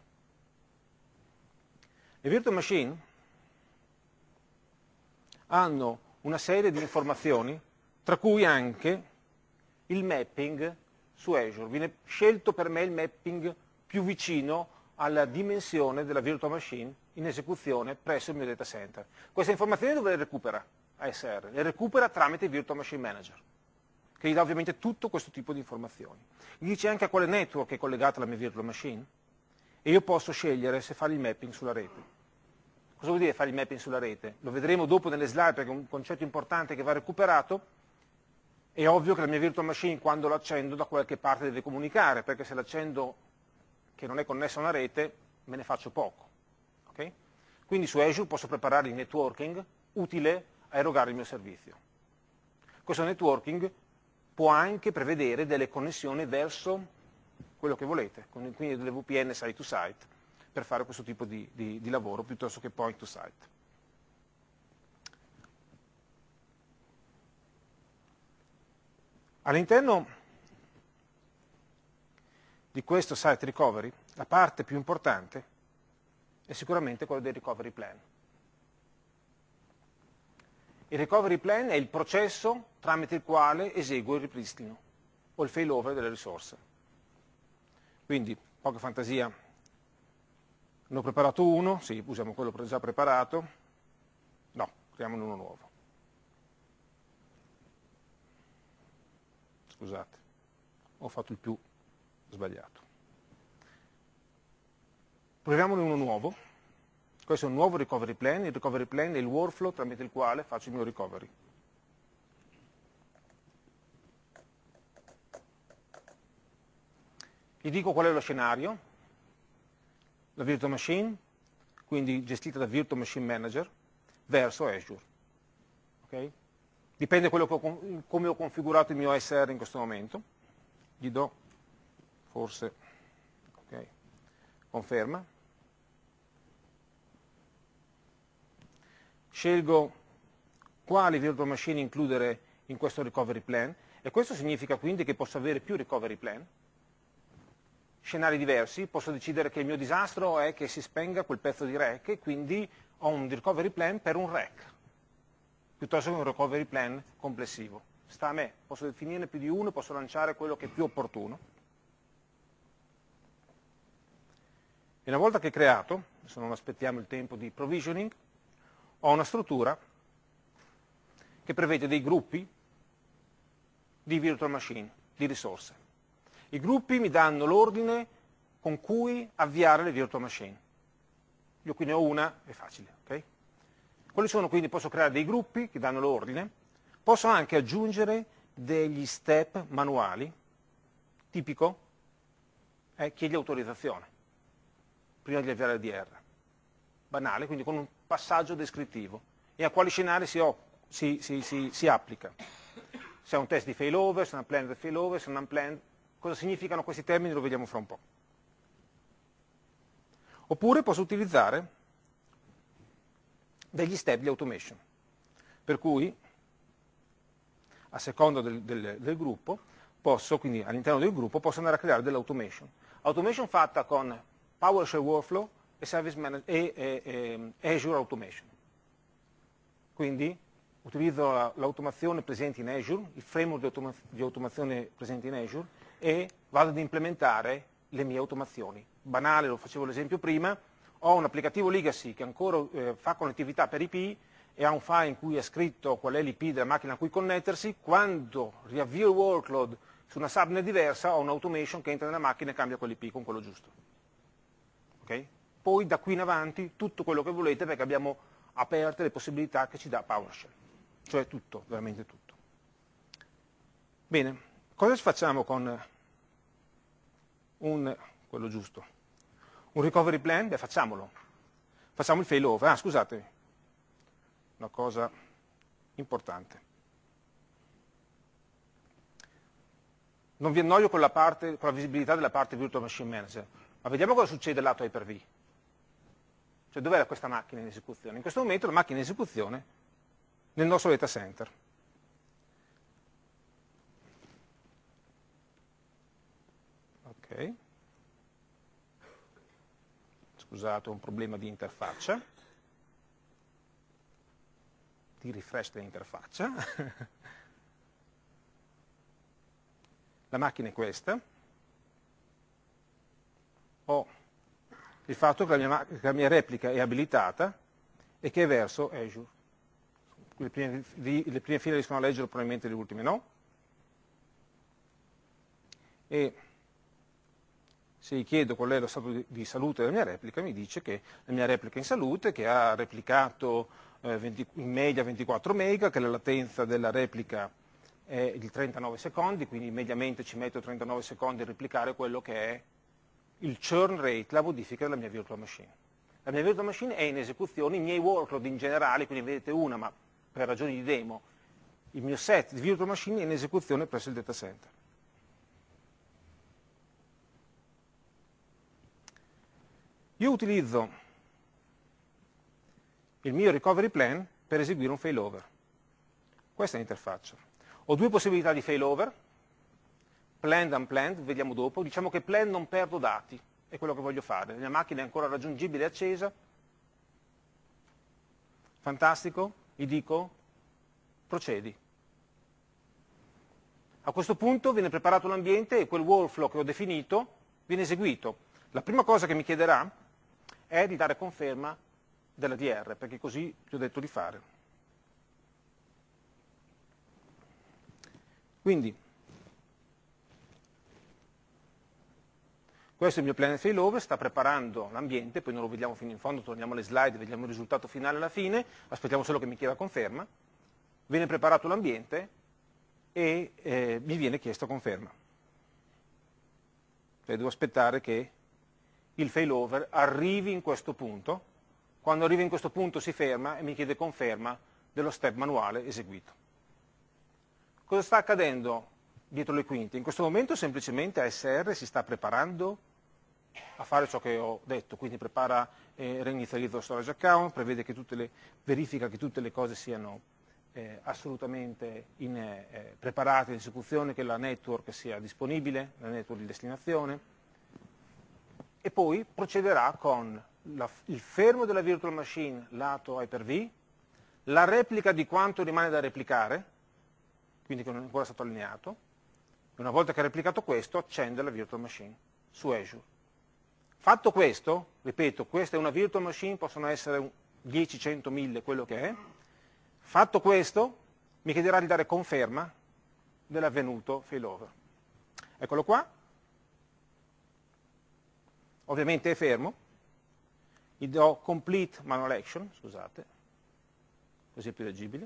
Le virtual machine hanno una serie di informazioni, tra cui anche il mapping su Azure. Viene scelto per me il mapping più vicino alla dimensione della virtual machine in esecuzione presso il mio data center. Queste informazioni dove le recupera ASR? Le recupera tramite il Virtual Machine Manager, che gli dà ovviamente tutto questo tipo di informazioni. Gli dice anche a quale network è collegata la mia virtual machine e io posso scegliere se fare il mapping sulla rete. Cosa vuol dire fare il mapping sulla rete? Lo vedremo dopo nelle slide perché è un concetto importante che va recuperato. È ovvio che la mia virtual machine quando l'accendo da qualche parte deve comunicare, perché se l'accendo che non è connessa a una rete me ne faccio poco. Okay? Quindi su Azure posso preparare il networking utile a erogare il mio servizio. Questo networking può anche prevedere delle connessioni verso quello che volete, quindi delle VPN site to site, per fare questo tipo di lavoro piuttosto che point to site. All'interno di questo site recovery, la parte più importante è sicuramente quella del recovery plan. Il recovery plan è il processo tramite il quale eseguo il ripristino o il failover delle risorse. Quindi, poca fantasia, ne ho preparato uno, sì, usiamo quello già preparato, no, creiamone uno nuovo. Scusate, ho fatto il più sbagliato. Proviamone uno nuovo. Questo è un nuovo recovery plan. Il recovery plan è il workflow tramite il quale faccio il mio recovery. Gli dico qual è lo scenario, la virtual machine, quindi gestita da Virtual Machine Manager, verso Azure. Okay? Dipende come ho configurato il mio ASR in questo momento. Gli do, forse, okay, conferma. Scelgo quali virtual machine includere in questo recovery plan e questo significa quindi che posso avere più recovery plan, scenari diversi, posso decidere che il mio disastro è che si spenga quel pezzo di rack e quindi ho un recovery plan per un rack, piuttosto che un recovery plan complessivo. Sta a me, posso definirne più di uno, posso lanciare quello che è più opportuno. E una volta che è creato, adesso non aspettiamo il tempo di provisioning, ho una struttura che prevede dei gruppi di virtual machine, di risorse. I gruppi mi danno l'ordine con cui avviare le virtual machine. Io qui ne ho una, è facile. Okay? Quali sono quindi? Posso creare dei gruppi che danno l'ordine, posso anche aggiungere degli step manuali, tipico, chiedi autorizzazione, prima di avviare il DR. Banale, quindi con un passaggio descrittivo. E a quali scenari si applica? Se è un test di failover, se è un unplanned failover, se è un unplanned... Cosa significano questi termini lo vediamo fra un po'. Oppure posso utilizzare degli step di automation, per cui a seconda del gruppo, quindi all'interno del gruppo, posso andare a creare dell'automation. Automation fatta con PowerShell Workflow e Azure Automation. Quindi utilizzo l'automazione presente in Azure, il framework di automazione presente in Azure, e vado ad implementare le mie automazioni. Banale, lo facevo l'esempio prima, ho un applicativo legacy che ancora fa connettività per IP e ha un file in cui è scritto qual è l'IP della macchina a cui connettersi, quando riavvio il workload su una subnet diversa ho un'automation che entra nella macchina e cambia quell'IP con quello giusto. Okay? Poi da qui in avanti tutto quello che volete perché abbiamo aperte le possibilità che ci dà PowerShell, cioè tutto, veramente tutto. Bene, cosa facciamo con quello giusto? Un recovery plan? Beh, facciamolo. Facciamo il failover. Ah, scusate, una cosa importante. Non vi annoio con la visibilità della parte Virtual Machine Manager, ma vediamo cosa succede lato Hyper-V. Cioè, dov'è questa macchina in esecuzione? In questo momento la macchina in esecuzione nel nostro data center. Ok. Scusate, ho un problema di interfaccia, di refresh dell'interfaccia. La macchina è questa. Ho il fatto che la mia replica è abilitata e che è verso Azure. Le prime file riescono a leggere, probabilmente le ultime no. E Se gli chiedo qual è lo stato di salute della mia replica, mi dice che la mia replica è in salute, che ha replicato in media 24 mega, che la latenza della replica è di 39 secondi, quindi mediamente ci metto 39 secondi a replicare quello che è il churn rate, la modifica della mia virtual machine. La mia virtual machine è in esecuzione, i miei workload in generale, quindi vedete una, ma per ragioni di demo, il mio set di virtual machine è in esecuzione presso il data center. Io utilizzo il mio recovery plan per eseguire un failover. Questa è l'interfaccia. Ho due possibilità di failover, planned e unplanned, vediamo dopo. Diciamo che planned non perdo dati, è quello che voglio fare. La mia macchina è ancora raggiungibile e accesa. Fantastico, gli dico, procedi. A questo punto viene preparato l'ambiente e quel workflow che ho definito viene eseguito. La prima cosa che mi chiederà è di dare conferma della DR, perché così gli ho detto di fare. Quindi, questo è il mio plan failover, sta preparando l'ambiente, poi non lo vediamo fino in fondo, torniamo alle slide, vediamo il risultato finale alla fine, aspettiamo solo che mi chieda conferma. Viene preparato l'ambiente e mi viene chiesto conferma. Cioè devo aspettare che il failover arrivi in questo punto. Quando arriva in questo punto si ferma e mi chiede conferma dello step manuale eseguito. Cosa sta accadendo dietro le quinte? In questo momento semplicemente ASR si sta preparando a fare ciò che ho detto, quindi prepara e reinizializza lo storage account, prevede che verifica che tutte le cose siano assolutamente preparate in esecuzione, che la network sia disponibile, la network di destinazione, e poi procederà con il fermo della virtual machine lato Hyper-V, la replica di quanto rimane da replicare, quindi che non è ancora stato allineato, e una volta che ha replicato questo accende la virtual machine su Azure. Fatto questo, ripeto, questa è una virtual machine, possono essere 10, 100, 1000, quello che è. Fatto questo, mi chiederà di dare conferma dell'avvenuto failover. Eccolo qua. Ovviamente è fermo. Gli do complete manual action, scusate, così è più leggibile.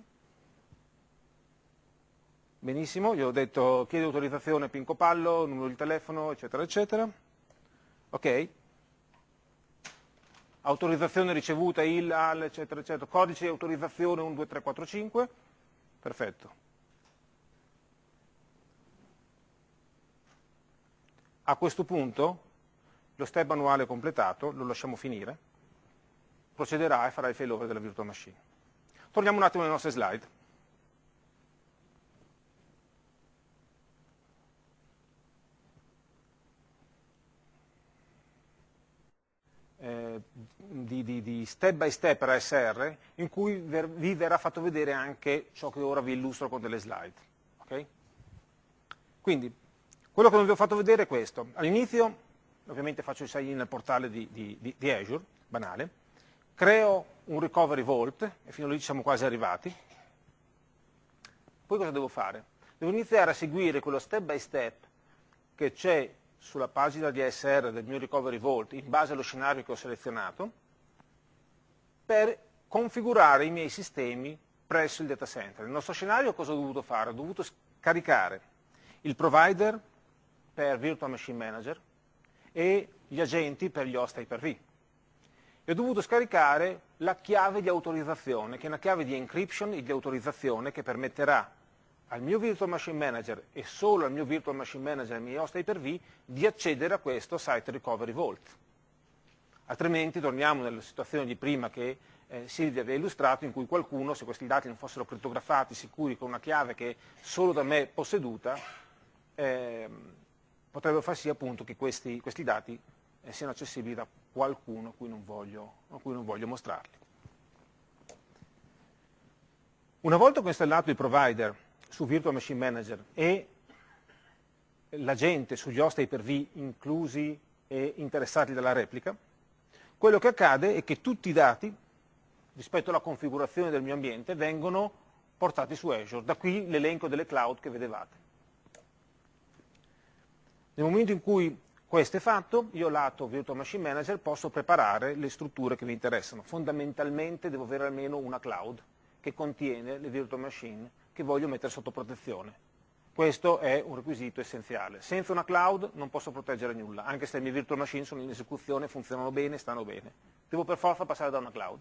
Benissimo, gli ho detto chiede autorizzazione PIN copallo, numero di telefono, eccetera, eccetera. Ok. Autorizzazione ricevuta, IL, AL, eccetera, eccetera. Codice di autorizzazione 12345. Perfetto. A questo punto lo step manuale completato, lo lasciamo finire, procederà e farà il failover della virtual machine. Torniamo un attimo alle nostre slide. Di step by step per ASR, in cui vi verrà fatto vedere anche ciò che ora vi illustro con delle slide. Okay? Quindi, quello che non vi ho fatto vedere è questo. All'inizio, ovviamente faccio il sign in nel portale di Azure, banale, creo un recovery vault, e fino lì ci siamo quasi arrivati. Poi cosa devo fare? Devo iniziare a seguire quello step by step che c'è sulla pagina di ASR del mio recovery vault in base allo scenario che ho selezionato per configurare i miei sistemi presso il data center. Nel nostro scenario cosa ho dovuto fare? Ho dovuto scaricare il provider per Virtual Machine Manager e gli agenti per gli host Hyper-V. E ho dovuto scaricare la chiave di autorizzazione, che è una chiave di encryption e di autorizzazione che permetterà al mio Virtual Machine Manager e solo al mio Virtual Machine Manager e ai miei host Hyper-V di accedere a questo Site Recovery Vault. Altrimenti torniamo nella situazione di prima che Silvia aveva illustrato, in cui qualcuno, se questi dati non fossero crittografati, sicuri, con una chiave che è solo da me posseduta, potrebbe far sì appunto che questi dati siano accessibili da qualcuno a cui non voglio mostrarli. Una volta che ho installato il provider su Virtual Machine Manager e l'agente sugli host Hyper-V inclusi e interessati dalla replica, quello che accade è che tutti i dati rispetto alla configurazione del mio ambiente vengono portati su Azure, da qui l'elenco delle cloud che vedevate. Nel momento in cui Questo è fatto, io lato Virtual Machine Manager posso preparare le strutture che mi interessano. Fondamentalmente devo avere almeno una cloud che contiene le virtual machine che voglio mettere sotto protezione. Questo è un requisito essenziale. Senza una cloud non posso proteggere nulla, anche se le mie virtual machine sono in esecuzione, funzionano bene, stanno bene. Devo per forza passare da una cloud.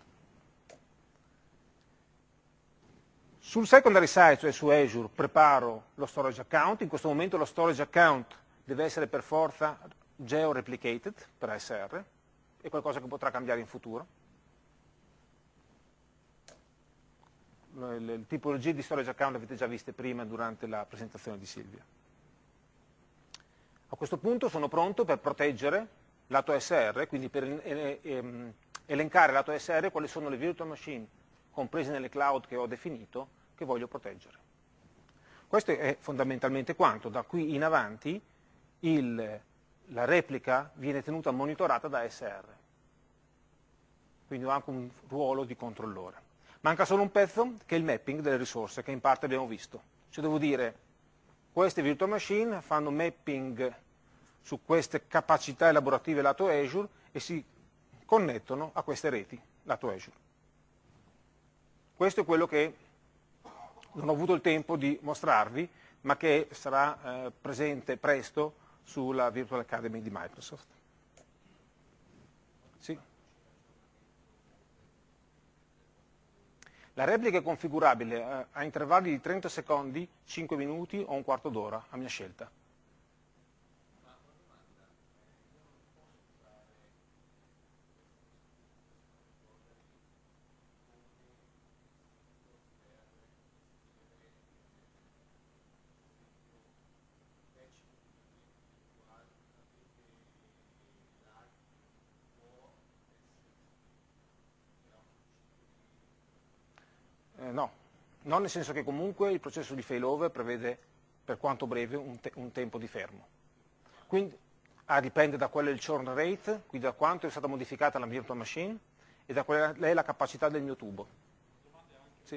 Sul secondary side, cioè su Azure, preparo lo storage account. In questo momento lo storage account deve essere per forza geo-replicated per ASR, è qualcosa che potrà cambiare in futuro. Le tipologie di storage account le avete già viste prima durante la presentazione di Silvia. A questo punto sono pronto per proteggere lato ASR, quindi per elencare lato ASR quali sono le virtual machine comprese nelle cloud che ho definito che voglio proteggere. Questo è fondamentalmente quanto. Da qui in avanti la replica viene tenuta monitorata da ASR, quindi ho anche un ruolo di controllore. Manca solo un pezzo che è il mapping delle risorse che in parte abbiamo visto. Cioè devo dire queste virtual machine fanno mapping su queste capacità elaborative lato Azure e si connettono a queste reti lato Azure. Questo è quello che non ho avuto il tempo di mostrarvi, ma che sarà presente presto sulla Virtual Academy di Microsoft. Sì. La replica è configurabile a intervalli di 30 secondi, 5 minuti o un quarto d'ora, a mia scelta. No, non nel senso che comunque il processo di failover prevede, per quanto breve, un tempo di fermo. Quindi dipende da qual è il churn rate, quindi da quanto è stata modificata la virtual machine e da qual è la capacità del mio tubo. Sì.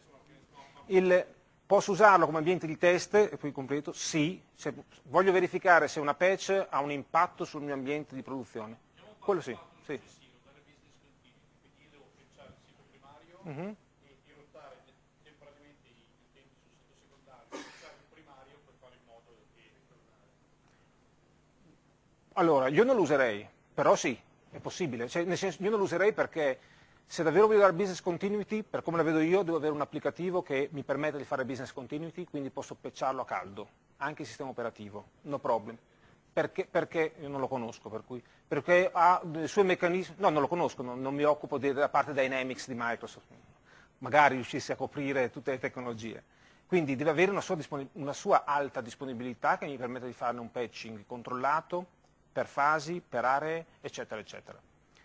Posso usarlo come ambiente di test, e poi completo? Sì, se voglio verificare se una patch ha un impatto sul mio ambiente di produzione. Quello sì, sì. Uh-huh. Allora, io non lo userei, però sì, è possibile. Cioè, nel senso, io non lo userei perché se davvero voglio dare business continuity, per come la vedo io, devo avere un applicativo che mi permetta di fare business continuity, quindi posso patcharlo a caldo, anche il sistema operativo, no problem. Perché io non lo conosco, perché ha dei suoi meccanismi, no, non lo conosco, non mi occupo della parte Dynamics di Microsoft, magari riuscissi a coprire tutte le tecnologie. Quindi deve avere una sua alta disponibilità che mi permetta di farne un patching controllato, per fasi, per aree, eccetera, eccetera.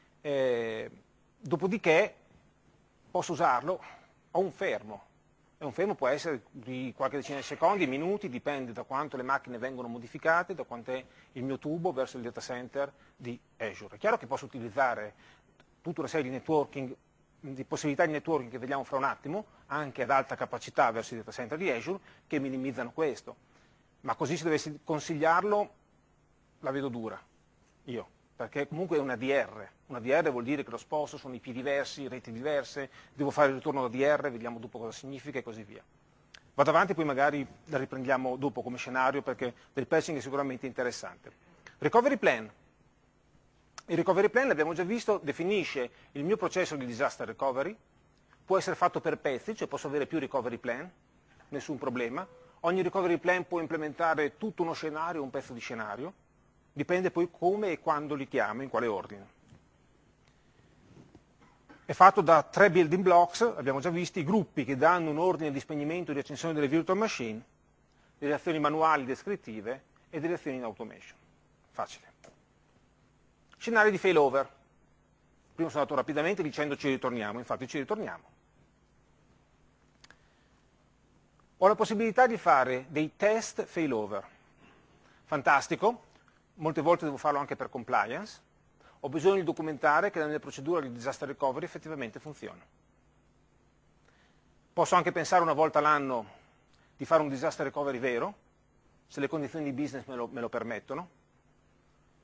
Dopodiché posso usarlo, ho un fermo, e un fermo può essere di qualche decina di secondi, minuti, dipende da quanto le macchine vengono modificate, da quanto è il mio tubo verso il data center di Azure. È chiaro che posso utilizzare tutta una serie di networking, di possibilità di networking che vediamo fra un attimo, anche ad alta capacità verso il data center di Azure, che minimizzano questo. Ma così se dovessi consigliarlo, la vedo dura, io, perché comunque è una DR. Una DR vuol dire che lo sposto sono IP diversi, reti diverse, devo fare il ritorno da DR, vediamo dopo cosa significa e così via. Vado avanti, poi magari la riprendiamo dopo come scenario, perché del patching è sicuramente interessante. Recovery plan. Il recovery plan, l'abbiamo già visto, definisce il mio processo di disaster recovery, può essere fatto per pezzi, cioè posso avere più recovery plan, nessun problema. Ogni recovery plan può implementare tutto uno scenario, un pezzo di scenario, dipende poi come e quando li chiamo, in quale ordine. È fatto da 3 building blocks, abbiamo già visto, i gruppi che danno un ordine di spegnimento e di accensione delle virtual machine, delle azioni manuali descrittive e delle azioni in automation. Facile. Scenario di failover. Prima sono andato rapidamente dicendo ci ritorniamo, infatti ci ritorniamo. Ho la possibilità di fare dei test failover. Fantastico, molte volte devo farlo anche per compliance. Ho bisogno di documentare che la mia procedura di disaster recovery effettivamente funziona. Posso anche pensare una volta all'anno di fare un disaster recovery vero, se le condizioni di business me lo permettono.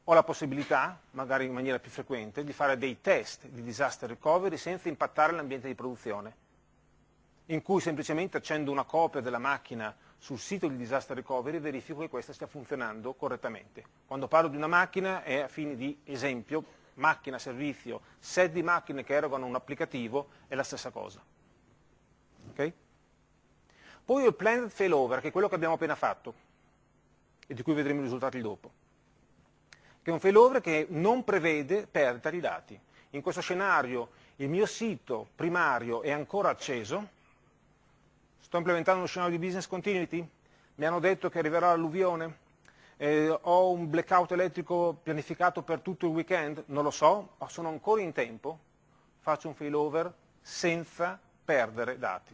ho la possibilità, magari in maniera più frequente, di fare dei test di disaster recovery senza impattare l'ambiente di produzione, in cui semplicemente accendo una copia della macchina sul sito di disaster recovery e verifico che questa stia funzionando correttamente. Quando parlo di una macchina è a fini di esempio, macchina, servizio, set di macchine che erogano un applicativo è la stessa cosa. Okay? Poi ho il planned failover, che è quello che abbiamo appena fatto e di cui vedremo i risultati dopo, che è un failover che non prevede perdita di dati. In questo scenario il mio sito primario è ancora acceso, sto implementando uno scenario di business continuity, mi hanno detto che arriverà l'alluvione, ho un blackout elettrico pianificato per tutto il weekend, non lo so, ma sono ancora in tempo, faccio un failover senza perdere dati.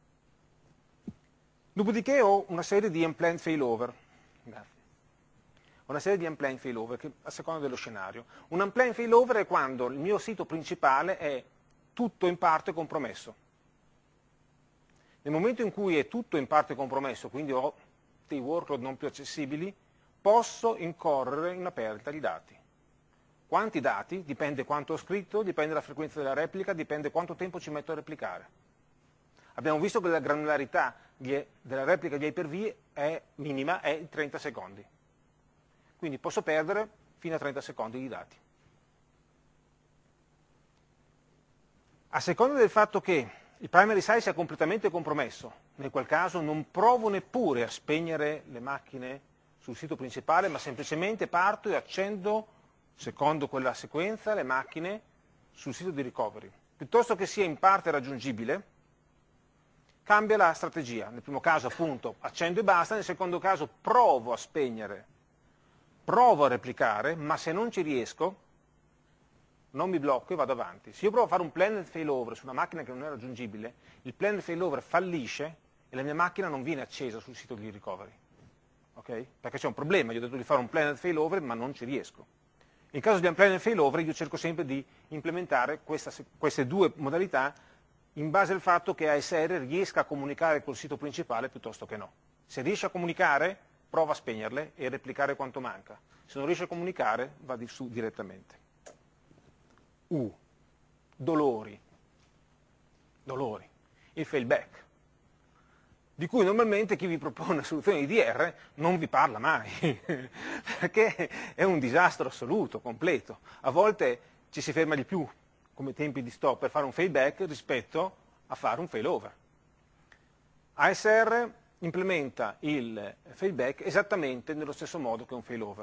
Dopodiché ho una serie di unplanned failover. Grazie. Una serie di unplanned failover che, a seconda dello scenario. Un unplanned failover è quando il mio sito principale è tutto in parte compromesso. Nel momento in cui è tutto in parte compromesso, quindi ho dei workload non più accessibili, posso incorrere in una perdita di dati. Quanti dati? Dipende quanto ho scritto, dipende dalla frequenza della replica, dipende quanto tempo ci metto a replicare. Abbiamo visto che la granularità della replica di Hyper-V è minima, è 30 secondi. Quindi posso perdere fino a 30 secondi di dati. A seconda del fatto che il primary site sia completamente compromesso, nel qual caso non provo neppure a spegnere le macchine sul sito principale, ma semplicemente parto e accendo, secondo quella sequenza, le macchine sul sito di recovery. Piuttosto che sia in parte raggiungibile, cambia la strategia. Nel primo caso appunto accendo e basta, nel secondo caso provo a spegnere, provo a replicare, ma se non ci riesco non mi blocco e vado avanti. Se io provo a fare un planned failover su una macchina che non è raggiungibile, il planned failover fallisce e la mia macchina non viene accesa sul sito di recovery. Okay? Perché c'è un problema, io ho detto di fare un planned failover ma non ci riesco. In caso di un planned failover io cerco sempre di implementare queste due modalità in base al fatto che ASR riesca a comunicare col sito principale piuttosto che no. Se riesce a comunicare, prova a spegnerle e replicare quanto manca. Se non riesce a comunicare, va di su direttamente. Dolori. Il failback, di cui normalmente chi vi propone una soluzione di DR non vi parla mai, perché è un disastro assoluto, completo. A volte ci si ferma di più come tempi di stop per fare un failback rispetto a fare un failover. ASR implementa il failback esattamente nello stesso modo che un failover.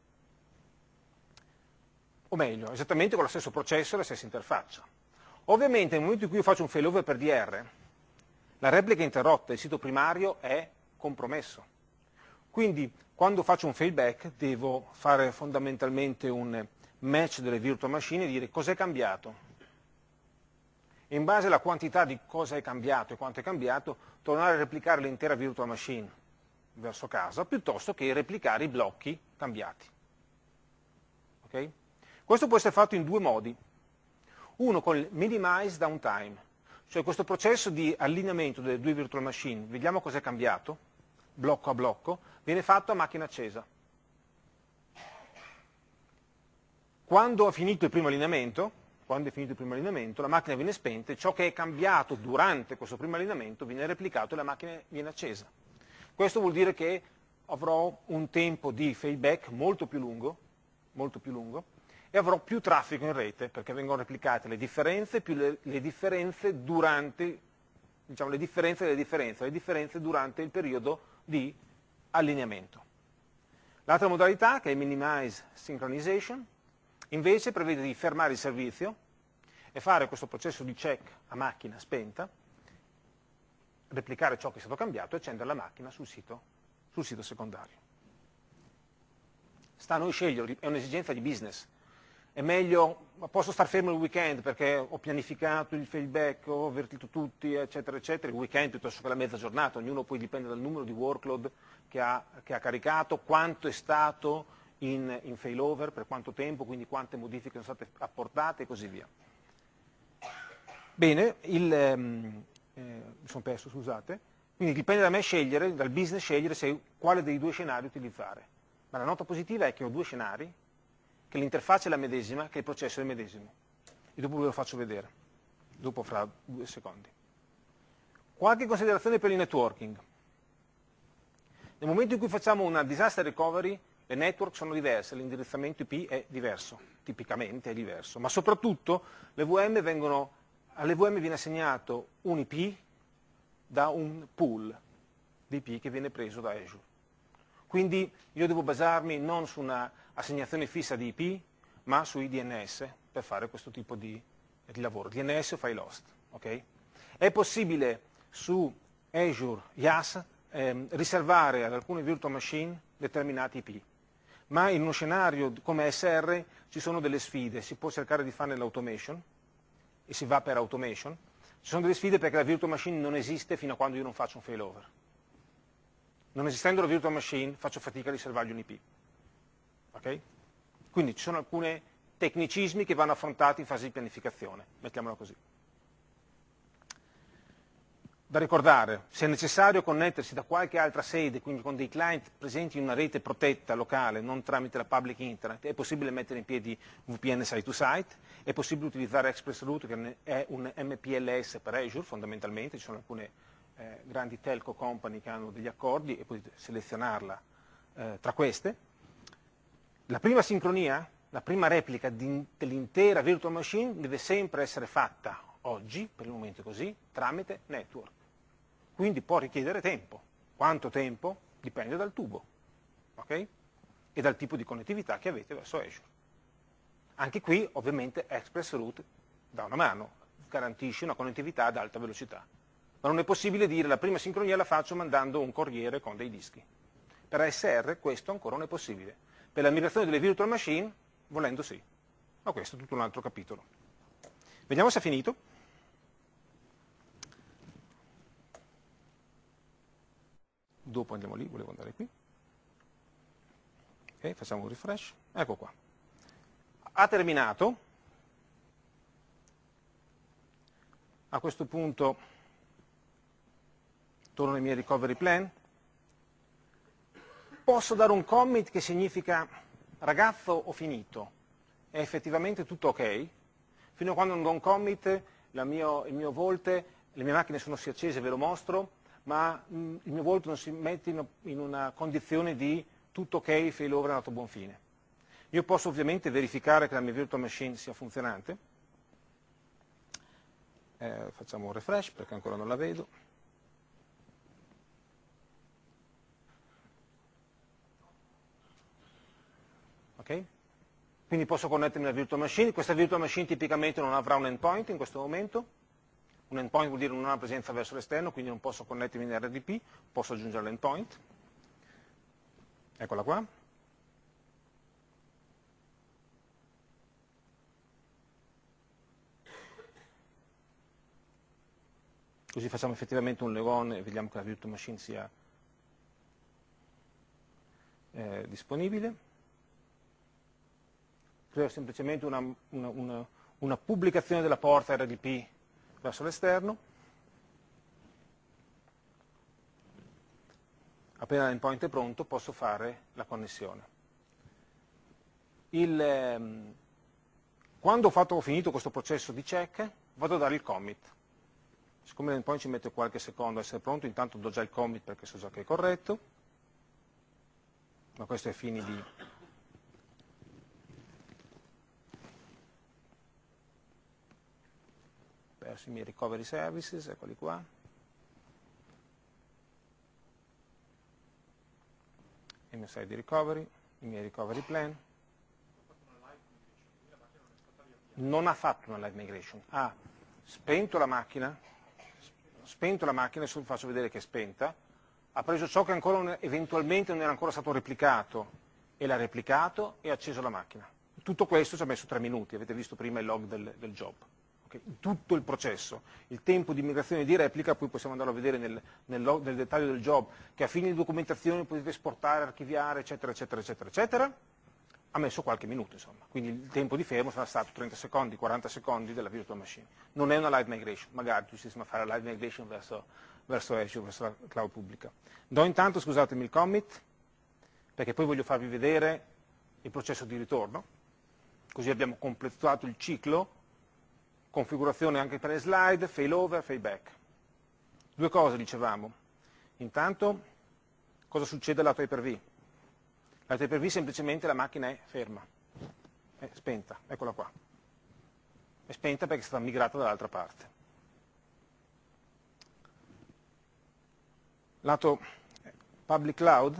O meglio, esattamente con lo stesso processo e la stessa interfaccia. Ovviamente nel momento in cui io faccio un failover per DR, la replica interrotta, il sito primario è compromesso. Quindi quando faccio un failback devo fare fondamentalmente un match delle virtual machine e dire cos'è cambiato. E in base alla quantità di cosa è cambiato e quanto è cambiato, tornare a replicare l'intera virtual machine verso casa, piuttosto che replicare i blocchi cambiati. Okay? Questo può essere fatto in due modi. Uno con il minimize downtime, cioè questo processo di allineamento delle due virtual machine, vediamo cos'è cambiato, blocco a blocco, viene fatto a macchina accesa. Quando è finito il primo allineamento, la macchina viene spenta e ciò che è cambiato durante questo primo allineamento viene replicato e la macchina viene accesa. Questo vuol dire che avrò un tempo di failback molto più lungo e avrò più traffico in rete perché vengono replicate le differenze più le differenze durante, diciamo le differenze durante il periodo di allineamento. L'altra modalità, che è minimize synchronization, invece prevede di fermare il servizio e fare questo processo di check a macchina spenta, replicare ciò che è stato cambiato e accendere la macchina sul sito secondario. Sta a noi scegliere, è un'esigenza di business. È meglio, posso star fermo il weekend perché ho pianificato il failback, ho avvertito tutti, eccetera, eccetera, il weekend piuttosto che la mezza giornata, ognuno poi dipende dal numero di workload che ha caricato, quanto è stato in failover, per quanto tempo, quindi quante modifiche sono state apportate e così via. Bene, mi sono perso, scusate, quindi dipende da me scegliere, dal business scegliere quale dei due scenari utilizzare. Ma la nota positiva è che ho due scenari che l'interfaccia è la medesima, che il processo è il medesimo. E dopo ve lo faccio vedere, dopo fra 2 secondi. Qualche considerazione per il networking. Nel momento in cui facciamo una disaster recovery, le network sono diverse, l'indirizzamento IP è diverso, tipicamente è diverso, ma soprattutto alle VM viene assegnato un IP da un pool di IP che viene preso da Azure. Quindi io devo basarmi non su una assegnazione fissa di IP, ma sui DNS per fare questo tipo di lavoro, DNS o file host. Okay? È possibile su Azure IaaS riservare ad alcune virtual machine determinati IP, ma in uno scenario come SR ci sono delle sfide, si può cercare di fare l'automation e si va per automation, ci sono delle sfide perché la virtual machine non esiste fino a quando io non faccio un failover. Non esistendo la virtual machine faccio fatica a riservargli un IP. Okay? Quindi ci sono alcuni tecnicismi che vanno affrontati in fase di pianificazione, mettiamola così. Da ricordare, se è necessario connettersi da qualche altra sede, quindi con dei client presenti in una rete protetta locale, non tramite la public internet, è possibile mettere in piedi VPN site-to-site, è possibile utilizzare ExpressRoute, che è un MPLS per Azure fondamentalmente, ci sono alcune grandi telco company che hanno degli accordi e potete selezionarla tra queste. La prima sincronia, la prima replica dell'intera virtual machine deve sempre essere fatta oggi, per il momento è così, tramite network. Quindi può richiedere tempo. Quanto tempo? Dipende dal tubo, okay? E dal tipo di connettività che avete verso Azure. Anche qui, ovviamente, ExpressRoute dà una mano, garantisce una connettività ad alta velocità. Ma non è possibile dire la prima sincronia la faccio mandando un corriere con dei dischi. Per ASR questo ancora non è possibile. Per la migrazione delle virtual machine, volendo sì. Ma questo è tutto un altro capitolo. Vediamo se è finito. Dopo andiamo lì, volevo andare qui. Ok, facciamo un refresh. Ecco qua. Ha terminato. A questo punto torno ai miei recovery plan. Posso dare un commit che significa ragazzo ho finito. È effettivamente tutto ok. Fino a quando non do un commit, il mio volte, le mie macchine sono sì accese, ve lo mostro, ma il mio volto non si mette in una condizione di tutto ok, failover è andato a buon fine. Io posso ovviamente verificare che la mia virtual machine sia funzionante. Facciamo un refresh perché ancora non la vedo. Ok? Quindi posso connettermi alla virtual machine. Questa virtual machine tipicamente non avrà un endpoint in questo momento. Un endpoint vuol dire non ha una presenza verso l'esterno, quindi non posso connettermi in RDP, posso aggiungere l'endpoint. Eccola qua. Così facciamo effettivamente un legone e vediamo che la virtual machine sia disponibile. Creo semplicemente una pubblicazione della porta RDP verso l'esterno. Appena l'endpoint è pronto posso fare la connessione. Quando ho finito questo processo di check, vado a dare il commit. Siccome l'endpoint ci mette qualche secondo a essere pronto, intanto do già il commit perché so già che è corretto. Ma questo è a fini di perso i miei recovery services, eccoli qua. Il mio site di recovery, i miei recovery plan. Non ha fatto una live migration, ha spento la macchina, adesso vi faccio vedere che è spenta, ha preso ciò che ancora eventualmente non era ancora stato replicato e l'ha replicato e ha acceso la macchina. Tutto questo ci ha messo 3 minuti, avete visto prima il log del job. Tutto il processo, il tempo di migrazione e di replica, poi possiamo andarlo a vedere nel dettaglio del job, che a fini di documentazione potete esportare, archiviare, eccetera, eccetera, eccetera, eccetera, ha messo qualche minuto, insomma. Quindi il tempo di fermo sarà stato 30 secondi, 40 secondi della virtual machine. Non è una live migration, magari tu riuscissimo a fare la live migration verso Azure, verso la cloud pubblica. Do intanto, scusatemi, il commit, perché poi voglio farvi vedere il processo di ritorno. Così abbiamo completato il ciclo, configurazione anche per le slide, failover, failoback. Due cose dicevamo. Intanto, cosa succede lato Hyper-V? Lato Hyper-V semplicemente la macchina è ferma, è spenta, eccola qua. È spenta perché è stata migrata dall'altra parte. Lato public cloud,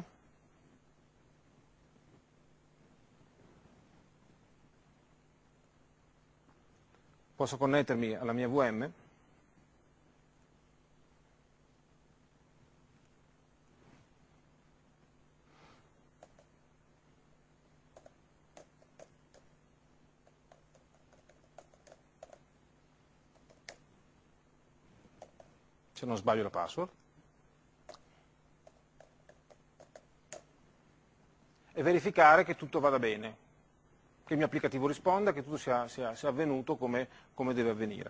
posso connettermi alla mia VM, se non sbaglio la password, e verificare che tutto vada bene, che il mio applicativo risponda, che tutto sia avvenuto come deve avvenire.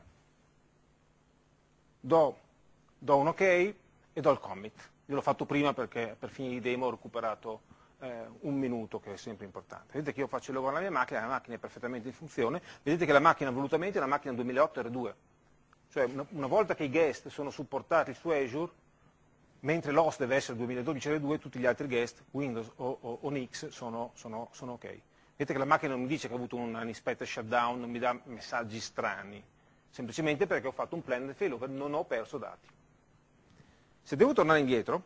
Do un ok e do il commit. Io l'ho fatto prima perché per fini di demo ho recuperato un minuto, che è sempre importante. Vedete che io faccio il lavoro alla mia macchina, la macchina è perfettamente in funzione, vedete che la macchina volutamente è una macchina 2008 R2, cioè una volta che i guest sono supportati su Azure, mentre l'host deve essere 2012 R2, tutti gli altri guest, Windows o Nix, sono ok. Vedete che la macchina non mi dice che ha avuto un unexpected shutdown, non mi dà messaggi strani, semplicemente perché ho fatto un plan di failover, non ho perso dati. Se devo tornare indietro,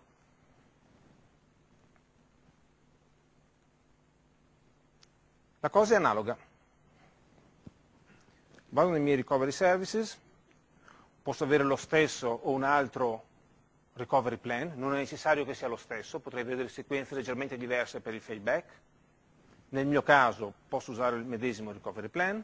la cosa è analoga. Vado nei miei recovery services, posso avere lo stesso o un altro recovery plan, non è necessario che sia lo stesso, potrei vedere sequenze leggermente diverse per il failback. Nel mio caso posso usare il medesimo recovery plan.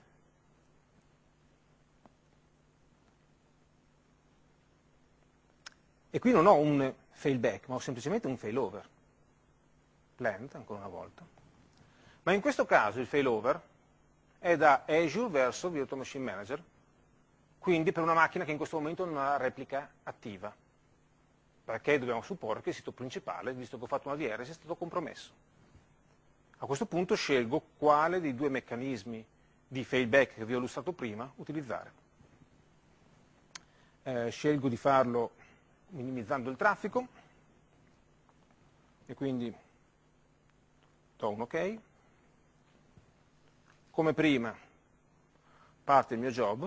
E qui non ho un failback, ma ho semplicemente un failover. Planned, ancora una volta. Ma in questo caso il failover è da Azure verso Virtual Machine Manager, quindi per una macchina che in questo momento non ha la replica attiva, perché dobbiamo supporre che il sito principale, visto che ho fatto una DR, sia stato compromesso. A questo punto scelgo quale dei due meccanismi di failback che vi ho illustrato prima utilizzare. Scelgo di farlo minimizzando il traffico e quindi do un ok. Come prima parte il mio job.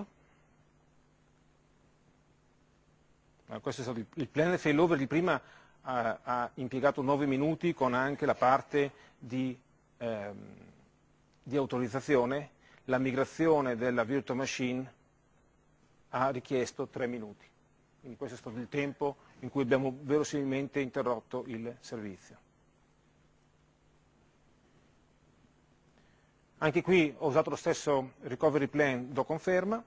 Questo è stato il plan failover di prima, ha impiegato 9 minuti con anche la parte di autorizzazione. La migrazione della virtual machine ha richiesto 3 minuti. Quindi questo è stato il tempo in cui abbiamo verosimilmente interrotto il servizio. Anche qui ho usato lo stesso recovery plan, do conferma.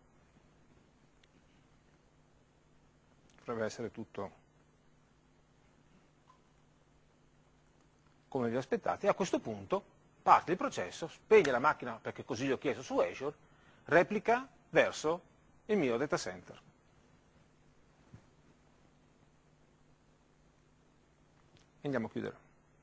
Dovrebbe essere tutto come vi aspettate. E a questo punto parte il processo, spegne la macchina perché così gli ho chiesto su Azure, replica verso il mio data center. Andiamo a chiudere.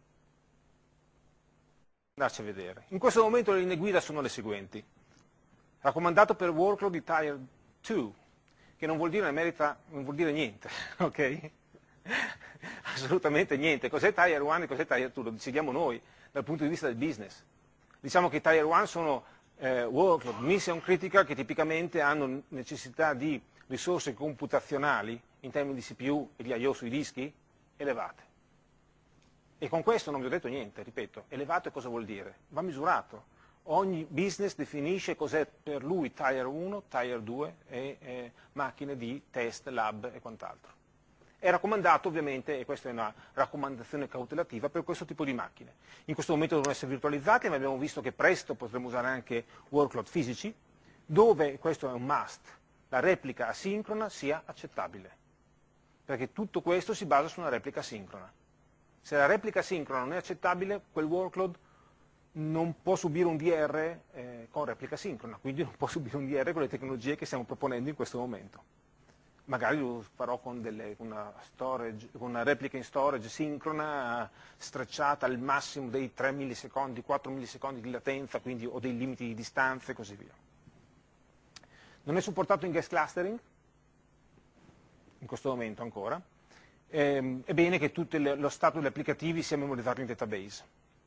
Andarci a vedere. In questo momento le linee guida sono le seguenti. Raccomandato per workload di Tier 2, che non vuol dire niente, ok? Assolutamente niente. Cos'è Tier 1 e cos'è Tier 2? Lo decidiamo noi dal punto di vista del business. Diciamo che Tier 1 sono workload mission critical che tipicamente hanno necessità di risorse computazionali in termini di CPU e di I/O sui dischi elevate. E con questo non vi ho detto niente, ripeto, elevato cosa vuol dire? Va misurato. Ogni business definisce cos'è per lui Tier 1, Tier 2 e macchine di test, lab e quant'altro. È raccomandato ovviamente, e questa è una raccomandazione cautelativa, per questo tipo di macchine. In questo momento devono essere virtualizzate, ma abbiamo visto che presto potremo usare anche workload fisici, dove, questo è un must, la replica asincrona sia accettabile. Perché tutto questo si basa su una replica asincrona. Se la replica asincrona non è accettabile, quel workload non può subire un DR con replica sincrona, quindi non può subire un DR con le tecnologie che stiamo proponendo in questo momento. magari lo farò con una replica in storage sincrona, strecciata al massimo dei 3 millisecondi, 4 millisecondi di latenza, quindi ho dei limiti di distanza e così via. Non è supportato in guest clustering, in questo momento ancora. È bene che tutto lo stato degli applicativi sia memorizzato in database.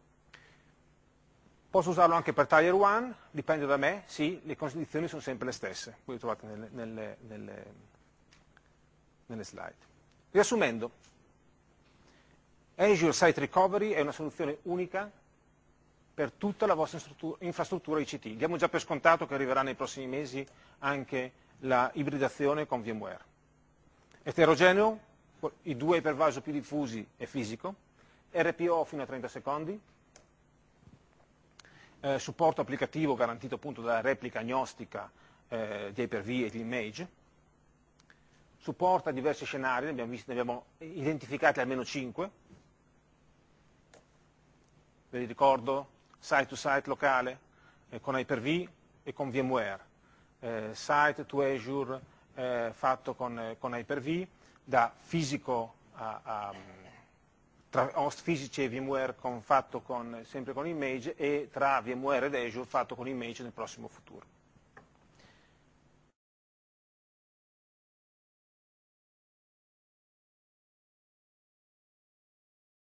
Posso usarlo anche per Tier 1, dipende da me, sì, le condizioni sono sempre le stesse, voi le trovate nelle slide. Riassumendo, Azure Site Recovery è una soluzione unica per tutta la vostra infrastruttura ICT. Diamo già per scontato che arriverà nei prossimi mesi anche la ibridazione con VMware. Eterogeneo, i due ipervisor più diffusi è fisico, RPO fino a 30 secondi, supporto applicativo garantito appunto dalla replica agnostica di Hyper-V e di Image, supporta diversi scenari, ne abbiamo identificati almeno 5, ve li ricordo, site to site locale con Hyper-V e con VMware, site to Azure fatto con Hyper-V, da fisico tra host fisici e VMware fatto sempre con Image, e tra VMware ed Azure fatto con Image nel prossimo futuro.